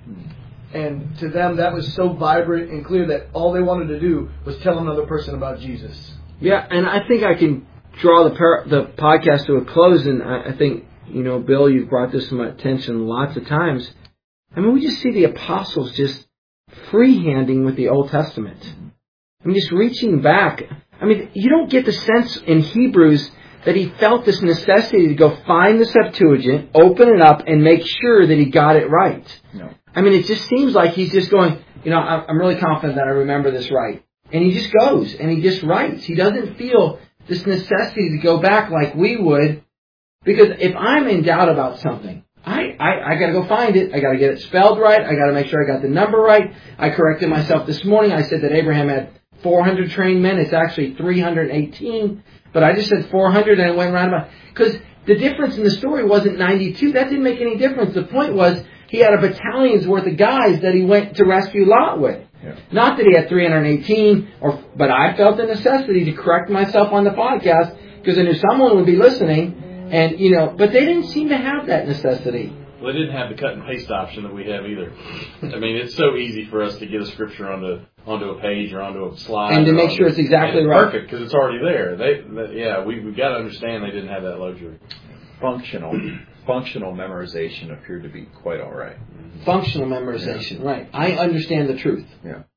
And to them, that was so vibrant and clear that all they wanted to do was tell another person about Jesus. Yeah, and I think I can draw the par- the podcast to a close. And I, I think, you know, Bill, you've brought this to my attention lots of times. I mean, we just see the apostles just freehanding with the Old Testament. I mean, just reaching back. I mean, you don't get the sense in Hebrews that he felt this necessity to go find the Septuagint, open it up, and make sure that he got it right. No. I mean, it just seems like he's just going, you know, I'm really confident that I remember this right. And he just goes, and he just writes. He doesn't feel this necessity to go back like we would, because if I'm in doubt about something, I, I, I got to go find it. I got to get it spelled right. I got to make sure I got the number right. I corrected myself this morning. I said that Abraham had four hundred trained men. It's actually three hundred eighteen. But I just said four hundred and it went round about. Because the difference in the story wasn't ninety-two. That didn't make any difference. The point was he had a battalion's worth of guys that he went to rescue Lot with. Yeah. Not that he had three hundred eighteen, or but I felt the necessity to correct myself on the podcast because I knew someone would be listening. And, you know, but they didn't seem to have that necessity. Well, they didn't have the cut and paste option that we have either. I mean, it's so easy for us to get a scripture onto onto a page or onto a slide, and to make sure it's exactly right. Perfect, because it's already there. They, they yeah, we we got to understand they didn't have that luxury. Functional, functional memorization appeared to be quite all right. Functional memorization, yeah. Right? I understand the truth. Yeah.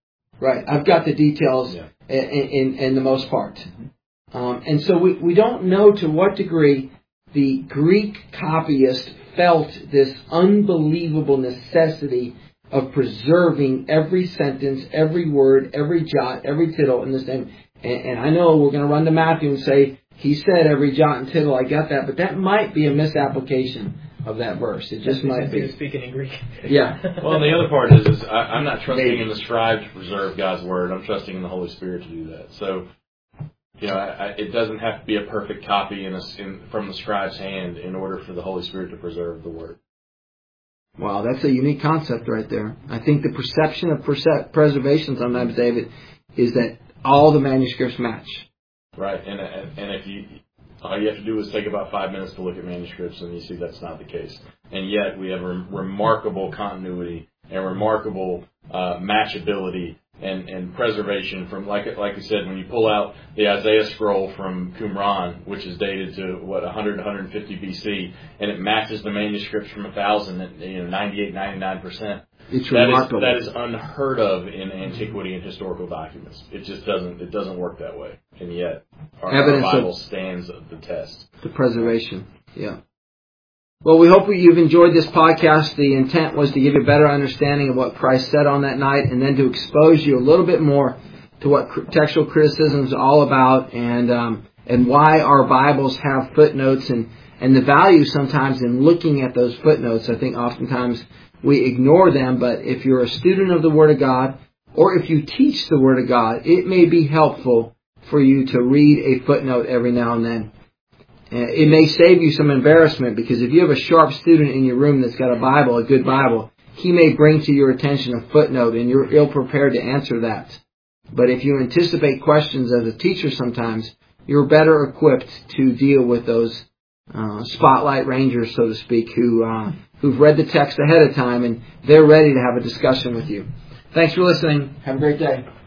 Right. I've got the details Yeah. in, in, in the most part. Um, and so we, we don't know to what degree the Greek copyist felt this unbelievable necessity of preserving every sentence, every word, every jot, every tittle in this thing. And, and I know we're going to run to Matthew and say, he said every jot and tittle, I got that, but that might be a misapplication of that verse. It just might He be. was speaking in Greek. Yeah. Well, and the other part is, is I, I'm not trusting in the scribe to preserve God's word. I'm trusting in the Holy Spirit to do that. So, you know, I, I, it doesn't have to be a perfect copy in a, in, from the scribe's hand in order for the Holy Spirit to preserve the word. Wow, that's a unique concept right there. I think the perception of perse- preservation sometimes, David, is that all the manuscripts match. Right, and and if you, all you have to do is take about five minutes to look at manuscripts, and you see that's not the case. And yet we have a remarkable continuity and remarkable uh, matchability and, and preservation from, like like we said, when you pull out the Isaiah scroll from Qumran, which is dated to what one hundred to one hundred fifty B C, and it matches the manuscripts from one thousand, you know, ninety-eight, ninety-nine percent. It's That remarkable. is, that is unheard of in antiquity and historical documents. It just doesn't it doesn't work that way. And yet our, our Evidence Bible of stands the test. the preservation. Yeah. Well, we hope you've enjoyed this podcast. The intent was to give you a better understanding of what Christ said on that night, and then to expose you a little bit more to what textual criticism is all about, and um, and why our Bibles have footnotes, and, and the value sometimes in looking at those footnotes. I think oftentimes we ignore them, but if you're a student of the Word of God, or if you teach the Word of God, it may be helpful for you to read a footnote every now and then. It may save you some embarrassment, because if you have a sharp student in your room that's got a Bible, a good Bible, he may bring to your attention a footnote and you're ill-prepared to answer that. But if you anticipate questions as a teacher sometimes, you're better equipped to deal with those uh, spotlight rangers, so to speak, who, uh, who've read the text ahead of time and they're ready to have a discussion with you. Thanks for listening. Have a great day.